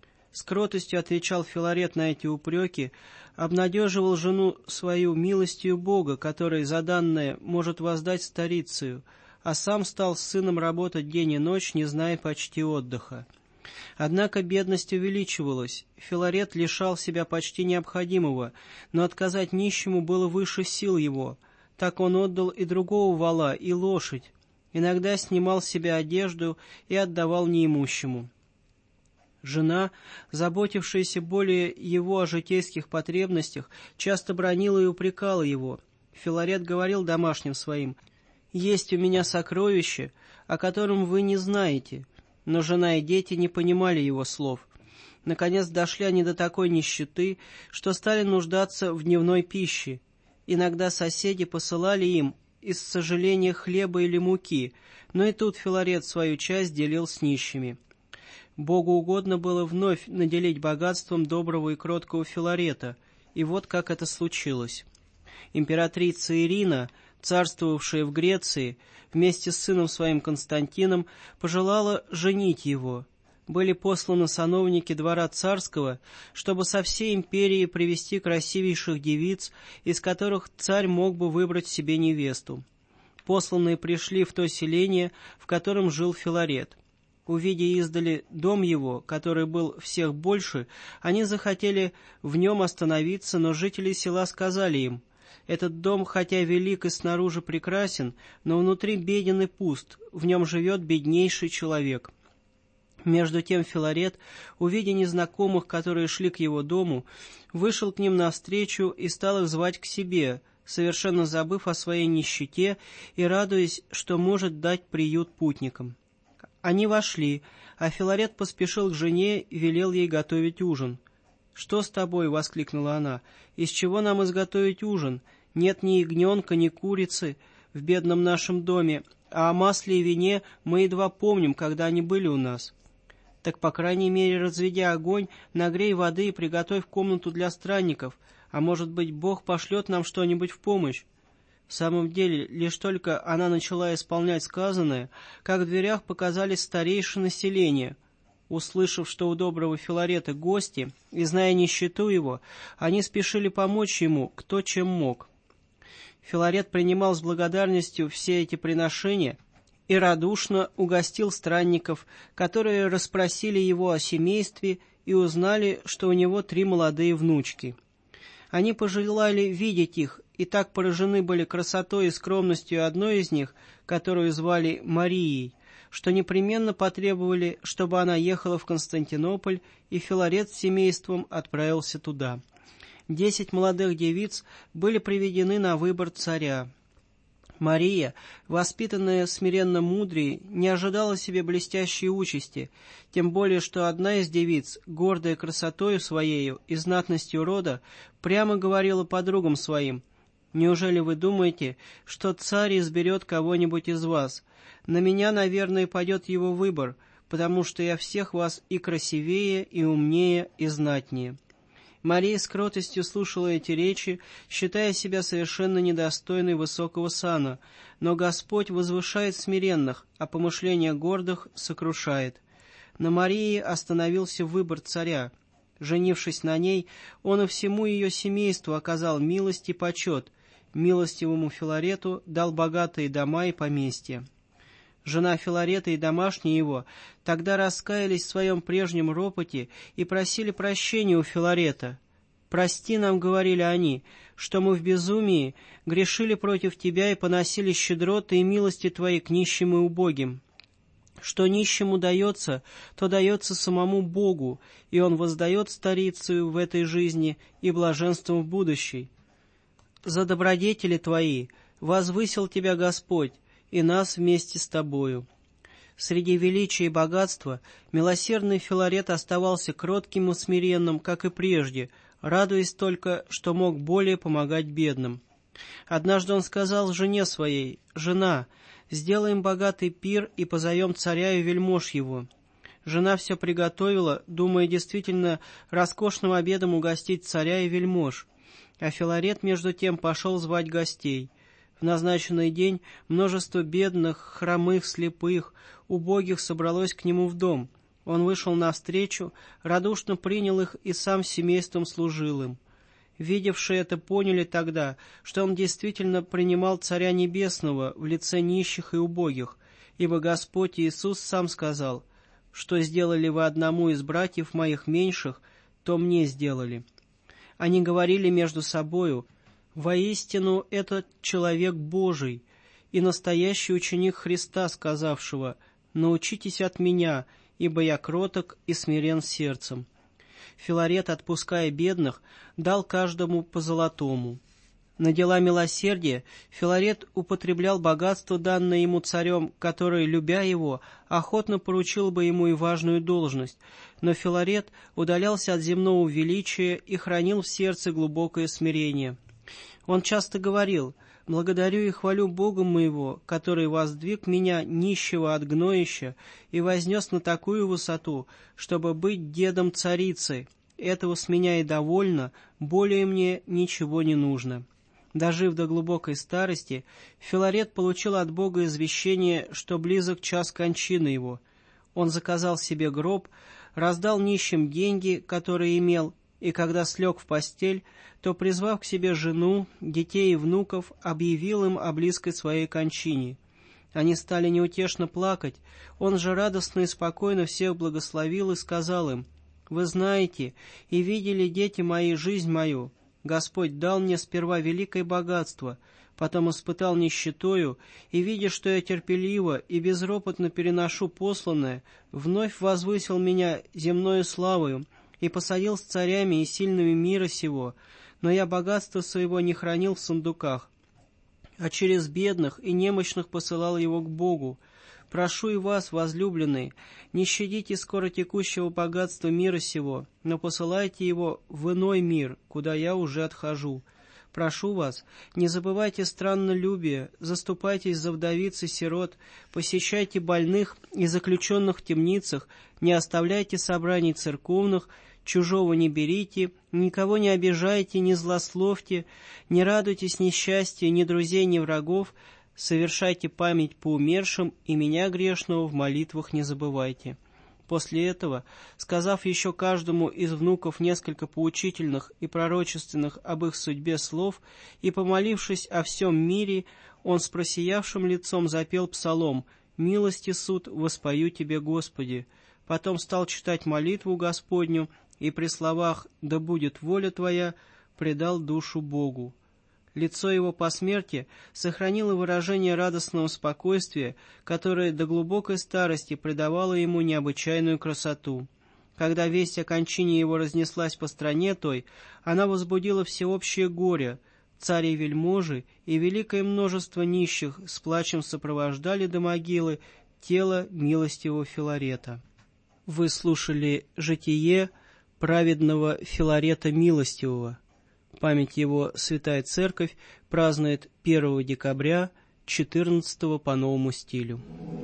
С кротостью отвечал Филарет на эти упреки, обнадеживал жену свою милостью Бога, который за данное может воздать старицею, а сам стал с сыном работать день и ночь, не зная почти отдыха. Однако бедность увеличивалась. Филарет лишал себя почти необходимого, но отказать нищему было выше сил его. Так он отдал и другого вола, и лошадь. Иногда снимал с себя одежду и отдавал неимущему. Жена, заботившаяся более его о житейских потребностях, часто бранила и упрекала его. Филарет говорил домашним своим: «Есть у меня сокровище, о котором вы не знаете». Но жена и дети не понимали его слов. Наконец дошли они до такой нищеты, что стали нуждаться в дневной пище. Иногда соседи посылали им из сожаления хлеба или муки, но и тут Филарет свою часть делил с нищими. Богу угодно было вновь наделить богатством доброго и кроткого Филарета, и вот как это случилось. Императрица Ирина, царствовавшая в Греции, вместе с сыном своим Константином, пожелала женить его. Были посланы сановники двора царского, чтобы со всей империи привести красивейших девиц, из которых царь мог бы выбрать себе невесту. Посланные пришли в то селение, в котором жил Филарет. Увидя издали дом его, который был всех больше, они захотели в нем остановиться, но жители села сказали им: «Этот дом, хотя велик и снаружи прекрасен, но внутри беден и пуст, в нем живет беднейший человек». Между тем Филарет, увидя незнакомых, которые шли к его дому, вышел к ним навстречу и стал их звать к себе, совершенно забыв о своей нищете и радуясь, что может дать приют путникам. Они вошли, а Филарет поспешил к жене и велел ей готовить ужин. «Что с тобой?» — воскликнула она. «Из чего нам изготовить ужин? Нет ни ягненка, ни курицы в бедном нашем доме, а о масле и вине мы едва помним, когда они были у нас». «Так, по крайней мере, разведи огонь, нагрей воды и приготовь комнату для странников, а может быть, Бог пошлет нам что-нибудь в помощь». В самом деле, лишь только она начала исполнять сказанное, как в дверях показались старейшины селения. Услышав, что у доброго Филарета гости, и зная нищету его, они спешили помочь ему, кто чем мог. Филарет принимал с благодарностью все эти приношения и радушно угостил странников, которые расспросили его о семействе и узнали, что у него три молодые внучки. Они пожелали видеть их, и так поражены были красотой и скромностью одной из них, которую звали Марией, что непременно потребовали, чтобы она ехала в Константинополь, и Филарет с семейством отправился туда. Десять молодых девиц были приведены на выбор царя. Мария, воспитанная смиренно мудрей, не ожидала себе блестящей участи, тем более что одна из девиц, гордая красотою своею и знатностью рода, прямо говорила подругам своим: «Неужели вы думаете, что царь изберет кого-нибудь из вас? На меня, наверное, пойдет его выбор, потому что я всех вас и красивее, и умнее, и знатнее». Мария с кротостью слушала эти речи, считая себя совершенно недостойной высокого сана, но Господь возвышает смиренных, а помышления гордых сокрушает. На Марии остановился выбор царя. Женившись на ней, он и всему ее семейству оказал милость и почет, милостивому Филарету дал богатые дома и поместья. Жена Филарета и домашние его тогда раскаялись в своем прежнем ропоте и просили прощения у Филарета. «Прости нам, — говорили они, — что мы в безумии грешили против тебя и поносили щедроты и милости твои к нищим и убогим. Что нищему дается, то дается самому Богу, и Он воздает старицею в этой жизни и блаженством в будущей. За добродетели твои возвысил тебя Господь, и нас вместе с тобою». Среди величия и богатства милосердный Филарет оставался кротким и смиренным, как и прежде, радуясь только, что мог более помогать бедным. Однажды он сказал жене своей: «Жена, сделаем богатый пир и позовем царя и вельмож его». Жена все приготовила, думая действительно роскошным обедом угостить царя и вельмож, а Филарет между тем пошел звать гостей. В назначенный день множество бедных, хромых, слепых, убогих собралось к нему в дом. Он вышел навстречу, радушно принял их и сам с семейством служил им. Видевшие это поняли тогда, что он действительно принимал Царя Небесного в лице нищих и убогих, ибо Господь Иисус сам сказал: «Что сделали вы одному из братьев моих меньших, то мне сделали». Они говорили между собою: «Воистину, этот человек Божий и настоящий ученик Христа, сказавшего: научитесь от меня, ибо я кроток и смирен сердцем». Филарет, отпуская бедных, дал каждому по золотому. На дела милосердия Филарет употреблял богатство, данное ему царем, который, любя его, охотно поручил бы ему и важную должность, но Филарет удалялся от земного величия и хранил в сердце глубокое смирение. Он часто говорил: «Благодарю и хвалю Бога моего, который воздвиг меня, нищего от гноища, и вознес на такую высоту, чтобы быть дедом царицы. Этого с меня и довольно, более мне ничего не нужно». Дожив до глубокой старости, Филарет получил от Бога извещение, что близок час кончины его. Он заказал себе гроб, раздал нищим деньги, которые имел, и когда слег в постель, то, призвав к себе жену, детей и внуков, объявил им о близкой своей кончине. Они стали неутешно плакать, он же радостно и спокойно всех благословил и сказал им: «Вы знаете и видели, дети мои, жизнь мою. Господь дал мне сперва великое богатство, потом испытал нищетою, и, видя, что я терпеливо и безропотно переношу посланное, вновь возвысил меня земною славою, и посадил с царями и сильными мира сего, но я богатство своего не хранил в сундуках, а через бедных и немощных посылал его к Богу. Прошу и вас, возлюбленные, не щадите скоротекущего богатства мира сего, но посылайте его в иной мир, куда я уже отхожу. Прошу вас, не забывайте страннолюбия, заступайтесь за вдовиц и сирот, посещайте больных и заключенных в темницах, не оставляйте собраний церковных, чужого не берите, никого не обижайте, не злословьте, не радуйтесь несчастью ни друзей, ни врагов, совершайте память по умершим, и меня грешного в молитвах не забывайте». После этого, сказав еще каждому из внуков несколько поучительных и пророчественных об их судьбе слов, и помолившись о всем мире, он с просиявшим лицом запел псалом: «Милости суд воспою тебе, Господи». Потом стал читать молитву Господню, и при словах «Да будет воля Твоя» предал душу Богу. Лицо его по смерти сохранило выражение радостного спокойствия, которое до глубокой старости придавало ему необычайную красоту. Когда весть о кончине его разнеслась по стране той, она возбудила всеобщее горе. Цари и вельможи и великое множество нищих с плачем сопровождали до могилы тело милостивого Филарета. Вы слушали «Житие праведного Филарета Милостивого». Память его Святая Церковь празднует первого декабря, четырнадцатого по новому стилю.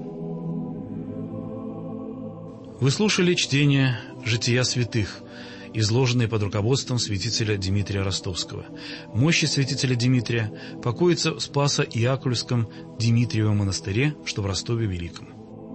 Вы слушали чтение «Жития святых», изложенные под руководством святителя Дмитрия Ростовского. Мощи святителя Дмитрия покоятся в Спасо-Иакульском Дмитриевом монастыре, что в Ростове Великом.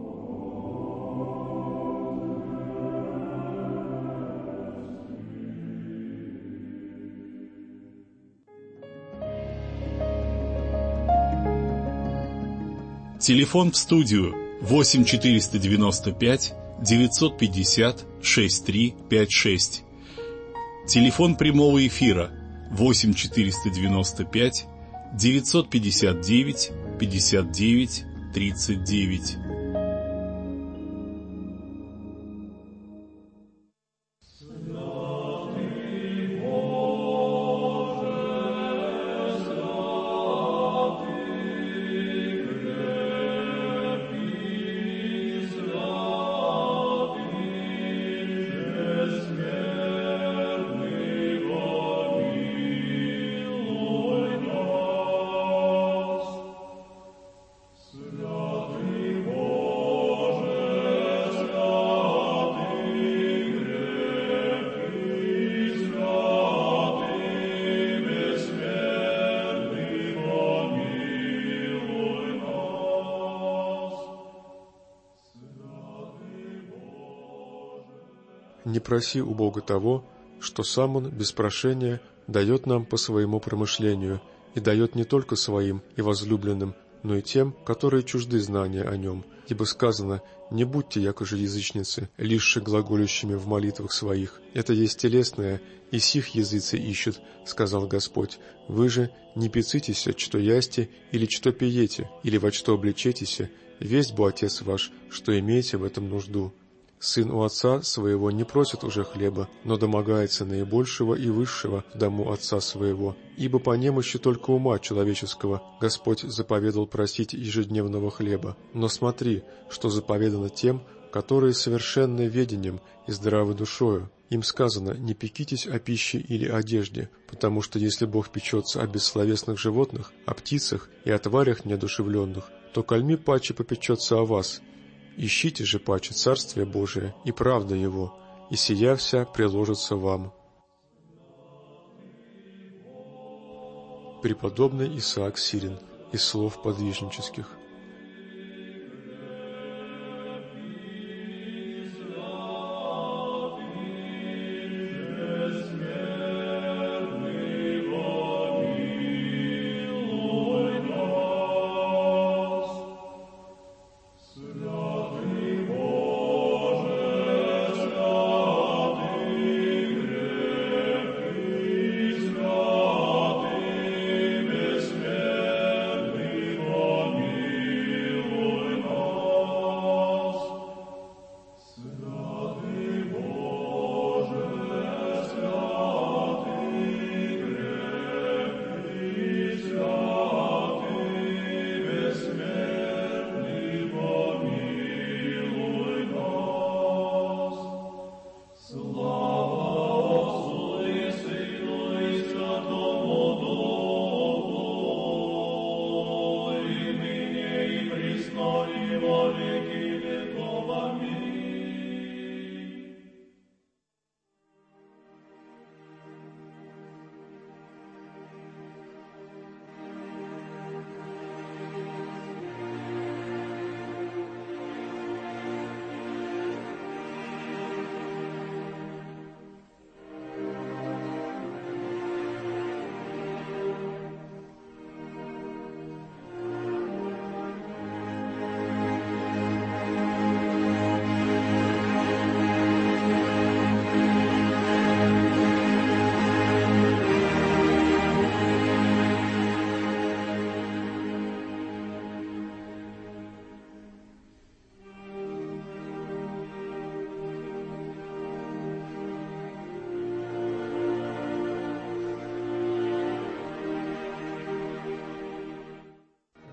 Телефон в студию восемь четыреста девяносто пять девятьсот пятьдесят шестьдесят три пятьдесят шесть. Телефон прямого эфира восемь четыреста девяносто пять девятьсот пятьдесят девять пятьдесят девять тридцать девять. Не проси у Бога того, что сам Он без прошения дает нам по своему промышлению, и дает не только своим и возлюбленным, но и тем, которые чужды знания о Нем. Ибо сказано: «Не будьте якоже язычницы, лишь глаголющими в молитвах своих. Это есть телесное, и сих языцы ищут, сказал Господь. Вы же не пицитесь, что ясте, или что пиете, или во что облечетесь, весть бо Отец ваш, что имеете в этом нужду». Сын у отца своего не просит уже хлеба, но домогается наибольшего и высшего в дому отца своего. Ибо по немощи только ума человеческого Господь заповедал просить ежедневного хлеба. Но смотри, что заповедано тем, которые совершенны ведением и здравы душою. Им сказано: не пекитесь о пище или одежде, потому что если Бог печется о бессловесных животных, о птицах и о тварях неодушевленных, то кальми паче попечется о вас. Ищите же паче Царствие Божие и правда Его, и сия вся приложится вам. Преподобный Исаак Сирин из слов подвижнических.